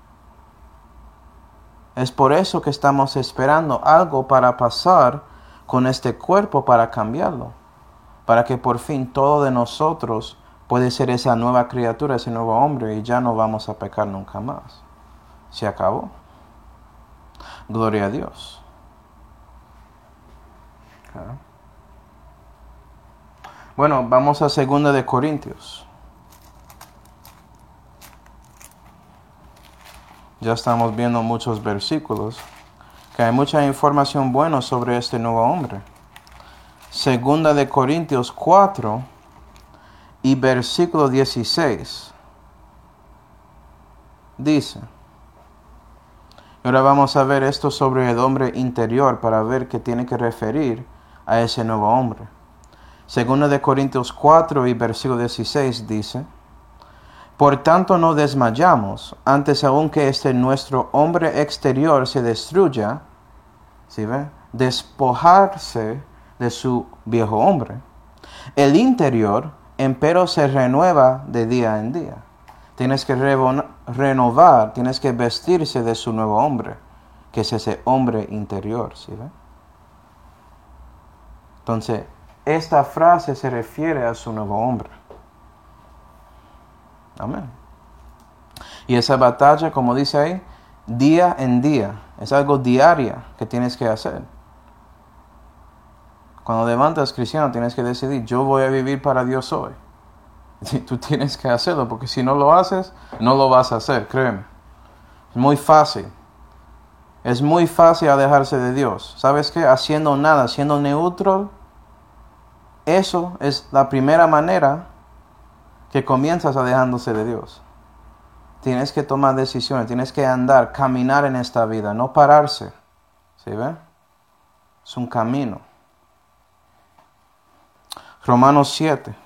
Es por eso que estamos esperando algo para pasar con este cuerpo para cambiarlo. Para que por fin todo de nosotros puede ser esa nueva criatura, ese nuevo hombre, y ya no vamos a pecar nunca más. Se acabó. Gloria a Dios. Okay. Bueno, vamos a segunda de Corintios. Ya estamos viendo muchos versículos, que hay mucha información buena sobre este nuevo hombre. Segunda de Corintios cuatro y versículo dieciséis. Dice: ahora vamos a ver esto sobre el hombre interior para ver qué tiene que referir a ese nuevo hombre. Segunda de Corintios cuatro y versículo dieciséis dice: por tanto no desmayamos, antes aún que este nuestro hombre exterior se destruya, ¿sí ve? Despojarse de su viejo hombre. El interior, empero, se renueva de día en día. Tienes que renovar, tienes que vestirse de su nuevo hombre, que es ese hombre interior, ¿sí ve? Entonces, esta frase se refiere a su nuevo hombre. Amén. Y esa batalla, como dice ahí, día en día, es algo diaria que tienes que hacer. Cuando levantas cristiano, tienes que decidir: yo voy a vivir para Dios hoy. Tú tienes que hacerlo, porque si no lo haces, no lo vas a hacer, créeme. Es muy fácil. Es muy fácil alejarse de Dios. ¿Sabes qué? Haciendo nada, siendo neutral, eso es la primera manera que comienzas alejándose de Dios. Tienes que tomar decisiones, tienes que andar, caminar en esta vida, no pararse. ¿Sí ve? Es un camino. Romanos siete.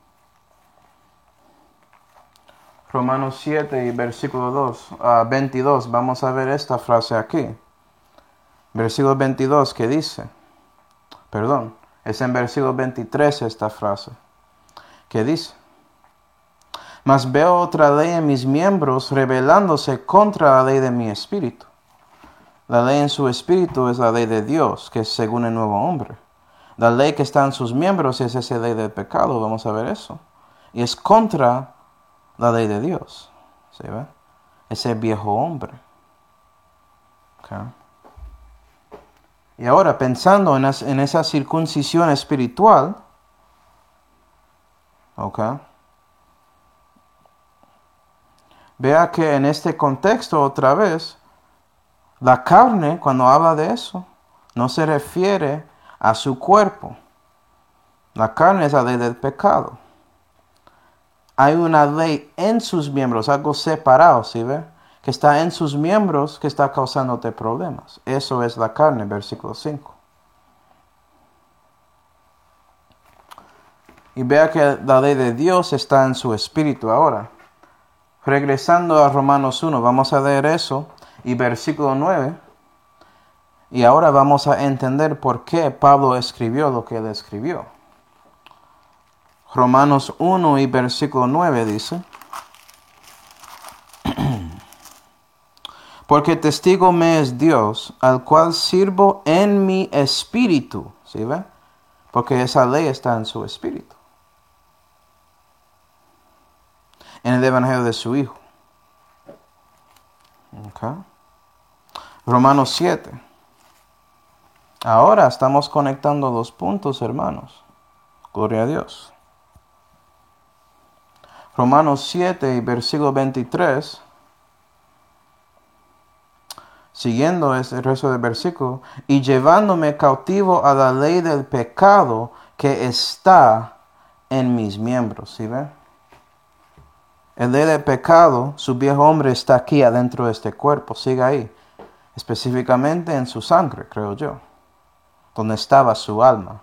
Romanos siete y versículo dos, uh, veintidós. Vamos a ver esta frase aquí. Versículo veintidós que dice, perdón, es en versículo veintitrés esta frase, que dice: mas veo otra ley en mis miembros rebelándose contra la ley de mi espíritu. La ley en su espíritu es la ley de Dios, que es según el nuevo hombre. La ley que está en sus miembros es esa ley del pecado, vamos a ver eso. Y es contra la ley de Dios, ¿sí ve? Ese viejo hombre. Okay. Y ahora, pensando en, en esa circuncisión espiritual, okay, vea que en este contexto, otra vez, la carne, cuando habla de eso, no se refiere a su cuerpo. La carne es la ley del pecado. Hay una ley en sus miembros, algo separado, ¿sí ve? Que está en sus miembros que está causándote problemas. Eso es la carne, versículo cinco. Y vea que la ley de Dios está en su espíritu ahora. regresando a Romanos uno, vamos a leer eso y versículo nueve. Y ahora vamos a entender por qué Pablo escribió lo que él escribió. Romanos uno y versículo nueve dice: Porque testigo me es Dios, al cual sirvo en mi espíritu. ¿Sí ve? Porque esa ley está en su espíritu. En el evangelio de su Hijo. Okay. Romanos siete. Ahora estamos conectando los puntos, hermanos. Gloria a Dios. Romanos siete y versículo veintitrés. Siguiendo ese resto del versículo. Y llevándome cautivo a la ley del pecado que está en mis miembros. ¿Sí ve? El ley del pecado, su viejo hombre está aquí adentro de este cuerpo. Sigue ahí. Específicamente en su sangre, creo yo. Donde estaba su alma.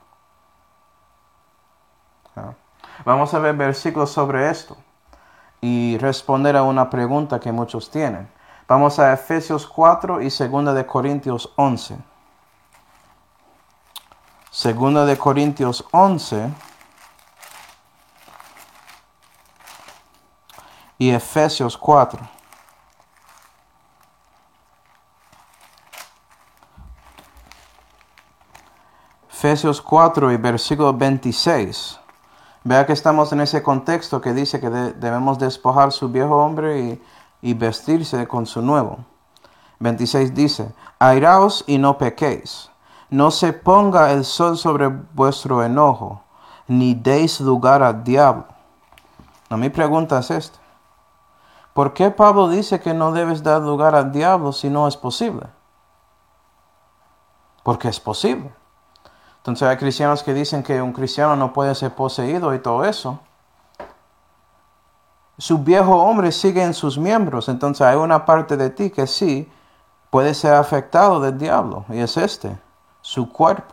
¿Ah? Vamos a ver versículos sobre esto. Y responder a una pregunta que muchos tienen. Vamos a Efesios cuatro y dos de Corintios once. dos de Corintios once. Y Efesios cuatro. Efesios cuatro y versículo veintiséis. Vea que estamos en ese contexto que dice que de, debemos despojar su viejo hombre y, y vestirse con su nuevo. veintiséis dice: Airaos y no pequéis. No se ponga el sol sobre vuestro enojo, ni deis lugar al diablo. No, mi pregunta es esta. ¿Por qué Pablo dice que no debes dar lugar al diablo si no es posible? Porque es posible. Entonces hay cristianos que dicen que un cristiano no puede ser poseído y todo eso. Su viejo hombre sigue en sus miembros. Entonces hay una parte de ti que sí puede ser afectado del diablo. Y es este, su cuerpo.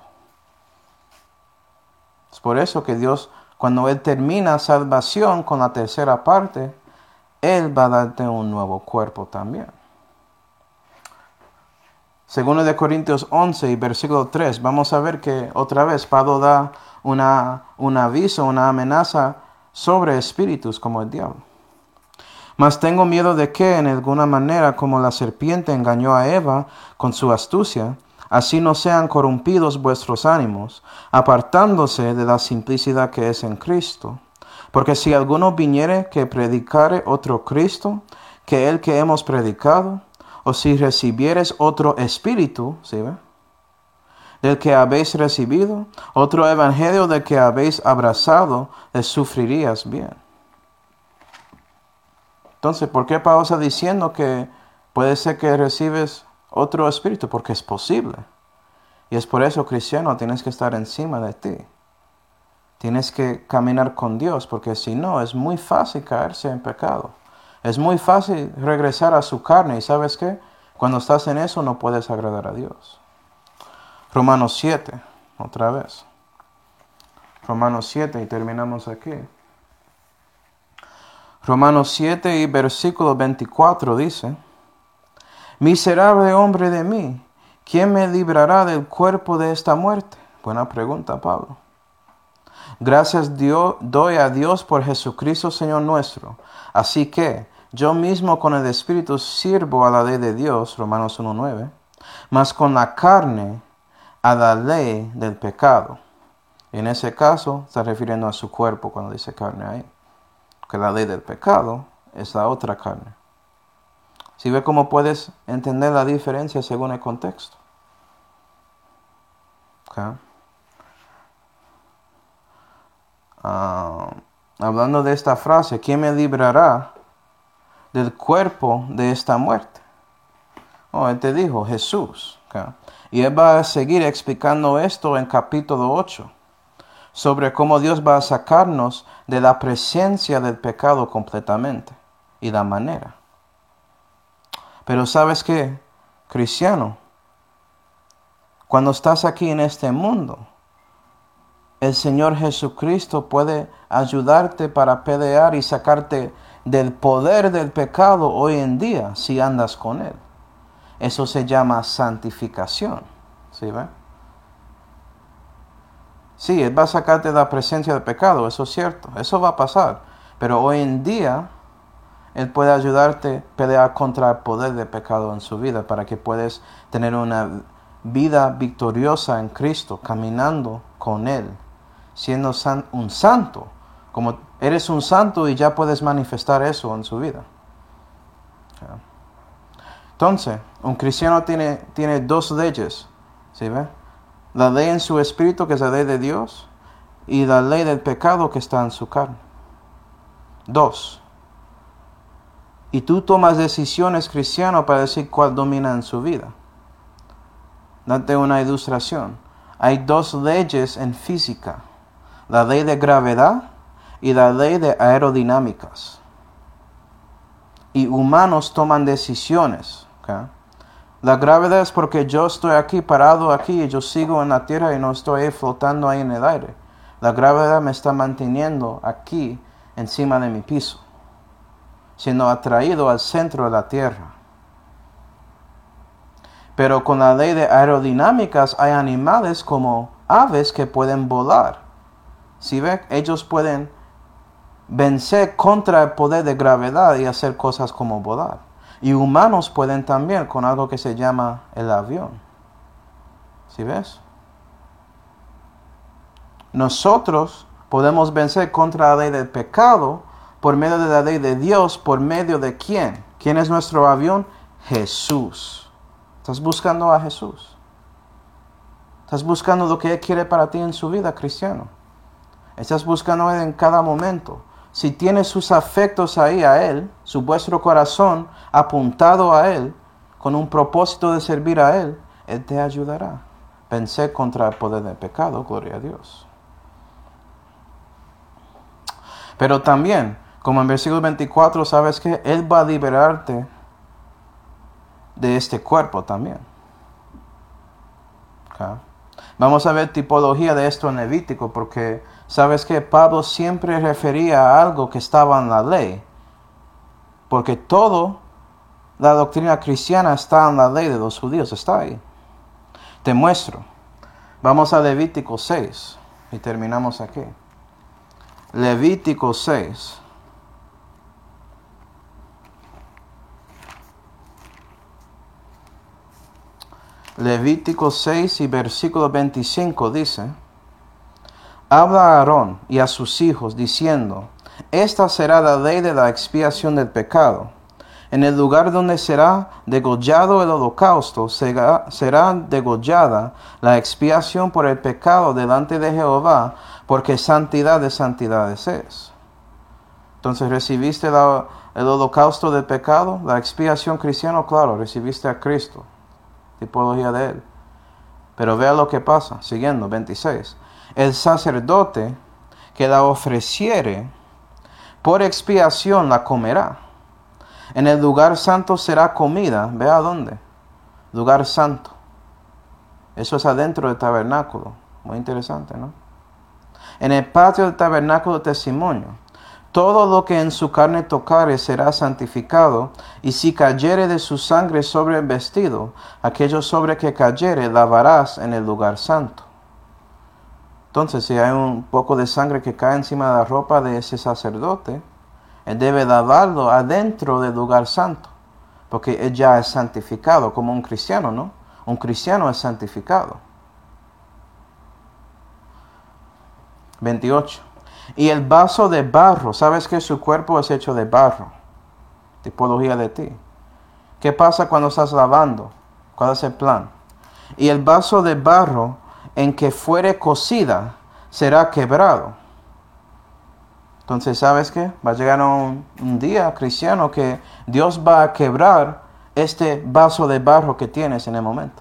Es por eso que Dios, cuando Él termina salvación con la tercera parte, Él va a darte un nuevo cuerpo también. Segundo de Corintios once y versículo tres, vamos a ver que otra vez Pablo da una, un aviso, una amenaza sobre espíritus como el diablo. Mas tengo miedo de que en alguna manera como la serpiente engañó a Eva con su astucia, así no sean corrompidos vuestros ánimos, apartándose de la simplicidad que es en Cristo. Porque si alguno viniere que predicare otro Cristo que el que hemos predicado, o si recibieres otro espíritu, ¿sí ve? Del que habéis recibido, otro evangelio del que habéis abrazado, le sufrirías bien. Entonces, ¿por qué Pablo está diciendo que puede ser que recibes otro espíritu? Porque es posible. Y es por eso, cristiano, tienes que estar encima de ti. Tienes que caminar con Dios, porque si no, es muy fácil caerse en pecado. Es muy fácil regresar a su carne. ¿Y sabes qué? Cuando estás en eso no puedes agradar a Dios. Romanos siete, otra vez. Romanos siete y terminamos aquí. Romanos siete y versículo veinticuatro dice: Miserable hombre de mí, ¿quién me librará del cuerpo de esta muerte? Buena pregunta, Pablo. Gracias Dios, doy a Dios por Jesucristo Señor nuestro. Así que yo mismo con el Espíritu sirvo a la ley de Dios, Romanos uno nueve, mas con la carne a la ley del pecado. En ese caso está refiriendo a su cuerpo cuando dice carne ahí. Que la ley del pecado es la otra carne. ¿Sí ve cómo puedes entender la diferencia según el contexto? Okay. Uh, hablando de esta frase, ¿quién me librará del cuerpo de esta muerte? Oh, él te dijo, Jesús. Okay. Y él va a seguir explicando esto en capítulo ocho, sobre cómo Dios va a sacarnos de la presencia del pecado completamente y la manera. Pero ¿sabes qué, cristiano? Cuando estás aquí en este mundo, el Señor Jesucristo puede ayudarte para pelear y sacarte del poder del pecado hoy en día si andas con Él. Eso se llama santificación. ¿Sí ve? Sí, Él va a sacarte de la presencia del pecado, eso es cierto. Eso va a pasar. Pero hoy en día, Él puede ayudarte a pelear contra el poder del pecado en su vida para que puedas tener una vida victoriosa en Cristo, caminando con Él, siendo san- un santo. Como eres un santo y ya puedes manifestar eso en su vida. Entonces, un cristiano tiene, tiene dos leyes, ¿sí ve? La ley en su espíritu, que es la ley de Dios, y la ley del pecado que está en su carne. Dos. Y tú tomas decisiones, cristiano, para decir cuál domina en su vida. Date una ilustración. Hay dos leyes en física. La ley de gravedad y la ley de aerodinámicas. Y humanos toman decisiones. ¿Okay? La gravedad es porque yo estoy aquí, parado aquí, y yo sigo en la tierra y no estoy ahí flotando ahí en el aire. La gravedad me está manteniendo aquí, encima de mi piso, siendo atraído al centro de la tierra. Pero con la ley de aerodinámicas hay animales como aves que pueden volar. ¿Sí ve? Ellos pueden vencer contra el poder de gravedad y hacer cosas como volar. Y humanos pueden también con algo que se llama el avión. ¿Sí ves? Nosotros podemos vencer contra la ley del pecado por medio de la ley de Dios. ¿Por medio de quién? ¿Quién es nuestro avión? Jesús. ¿Estás buscando a Jesús? ¿Estás buscando lo que Él quiere para ti en su vida, cristiano? ¿Estás buscando a Él en cada momento? Si tienes sus afectos ahí a Él, su vuestro corazón apuntado a Él, con un propósito de servir a Él, Él te ayudará. Vencer contra el poder del pecado, gloria a Dios. Pero también, como en versículo veinticuatro, ¿sabes qué? Él va a liberarte de este cuerpo también. ¿Okay? Vamos a ver tipología de esto en Levítico, porque sabes que Pablo siempre refería a algo que estaba en la ley, porque toda la doctrina cristiana está en la ley de los judíos, está ahí. Te muestro. Vamos a Levítico seis y terminamos aquí. Levítico seis. Levítico seis y versículo veinticinco dice: habla a Aarón y a sus hijos, diciendo: esta será la ley de la expiación del pecado. En el lugar donde será degollado el holocausto, será, será degollada la expiación por el pecado delante de Jehová, porque santidad de santidades es. Entonces, ¿recibiste la, el holocausto del pecado? La expiación cristiana, claro, recibiste a Cristo. Tipología de Él. Pero vea lo que pasa, siguiendo, veintiséis. El sacerdote que la ofreciere por expiación la comerá. En el lugar santo será comida. Vea dónde. Lugar santo. Eso es adentro del tabernáculo. Muy interesante, ¿no? En el patio del tabernáculo de testimonio. Todo lo que en su carne tocare será santificado, y si cayere de su sangre sobre el vestido, aquello sobre que cayere lavarás en el lugar santo. Entonces, si hay un poco de sangre que cae encima de la ropa de ese sacerdote, él debe lavarlo adentro del lugar santo, porque él ya es santificado, como un cristiano, ¿no? Un cristiano es santificado. veintiocho. Y el vaso de barro, ¿sabes que su cuerpo es hecho de barro? Tipología de ti. ¿Qué pasa cuando estás lavando? ¿Cuál es el plan? Y el vaso de barro en que fuere cocida será quebrado. Entonces, ¿sabes qué? Va a llegar un, un día cristiano que Dios va a quebrar este vaso de barro que tienes en el momento.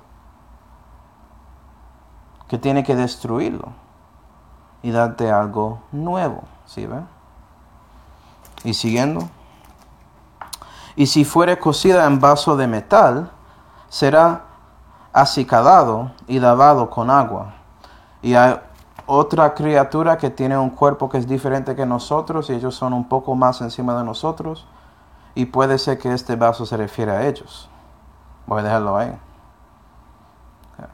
Que tiene que destruirlo y darte algo nuevo, ¿sí ve? Y siguiendo. Y si fuere cocida en vaso de metal, será acicalado y lavado con agua. Y hay otra criatura que tiene un cuerpo que es diferente que nosotros y ellos son un poco más encima de nosotros. Y puede ser que este vaso se refiere a ellos. Voy a dejarlo ahí. Okay.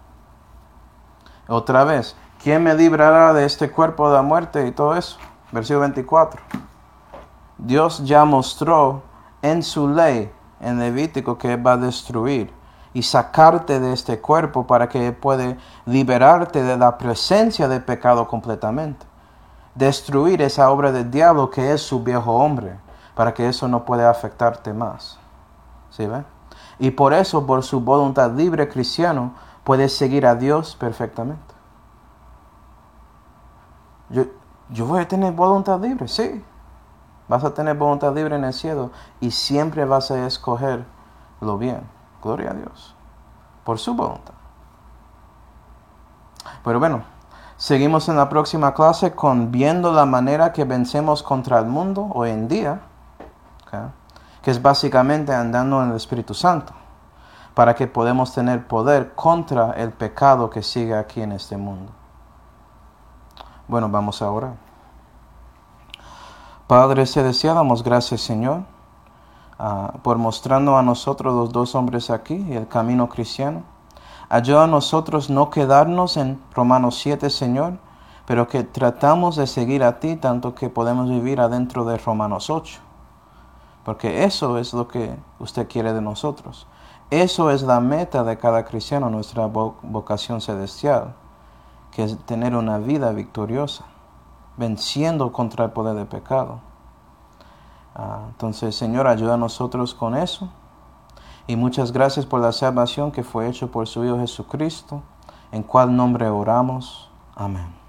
Otra vez, ¿quién me librará de este cuerpo de la muerte y todo eso? Versículo veinticuatro. Dios ya mostró en su ley, en Levítico, que va a destruir y sacarte de este cuerpo para que pueda liberarte de la presencia del pecado completamente. Destruir esa obra del diablo que es su viejo hombre, para que eso no pueda afectarte más. ¿Sí ven? Y por eso, por su voluntad libre, cristiano puede seguir a Dios perfectamente. Yo, yo voy a tener voluntad libre, sí. Vas a tener voluntad libre en el cielo y siempre vas a escoger lo bien. Gloria a Dios. Por su voluntad. Pero bueno, seguimos en la próxima clase con viendo la manera que vencemos contra el mundo hoy en día. Okay, que es básicamente andando en el Espíritu Santo. Para que podamos tener poder contra el pecado que sigue aquí en este mundo. Bueno, vamos a orar. Padre celestial, damos gracias, Señor, uh, por mostrarnos a nosotros los dos hombres aquí y el camino cristiano. Ayuda a nosotros no quedarnos en Romanos siete, Señor, pero que tratamos de seguir a ti tanto que podemos vivir adentro de Romanos ocho. Porque eso es lo que usted quiere de nosotros. Eso es la meta de cada cristiano, nuestra vocación celestial, que es tener una vida victoriosa, venciendo contra el poder del pecado. Uh, entonces, Señor, ayuda a nosotros con eso. Y muchas gracias por la salvación que fue hecha por su Hijo Jesucristo, en cual nombre oramos. Amén.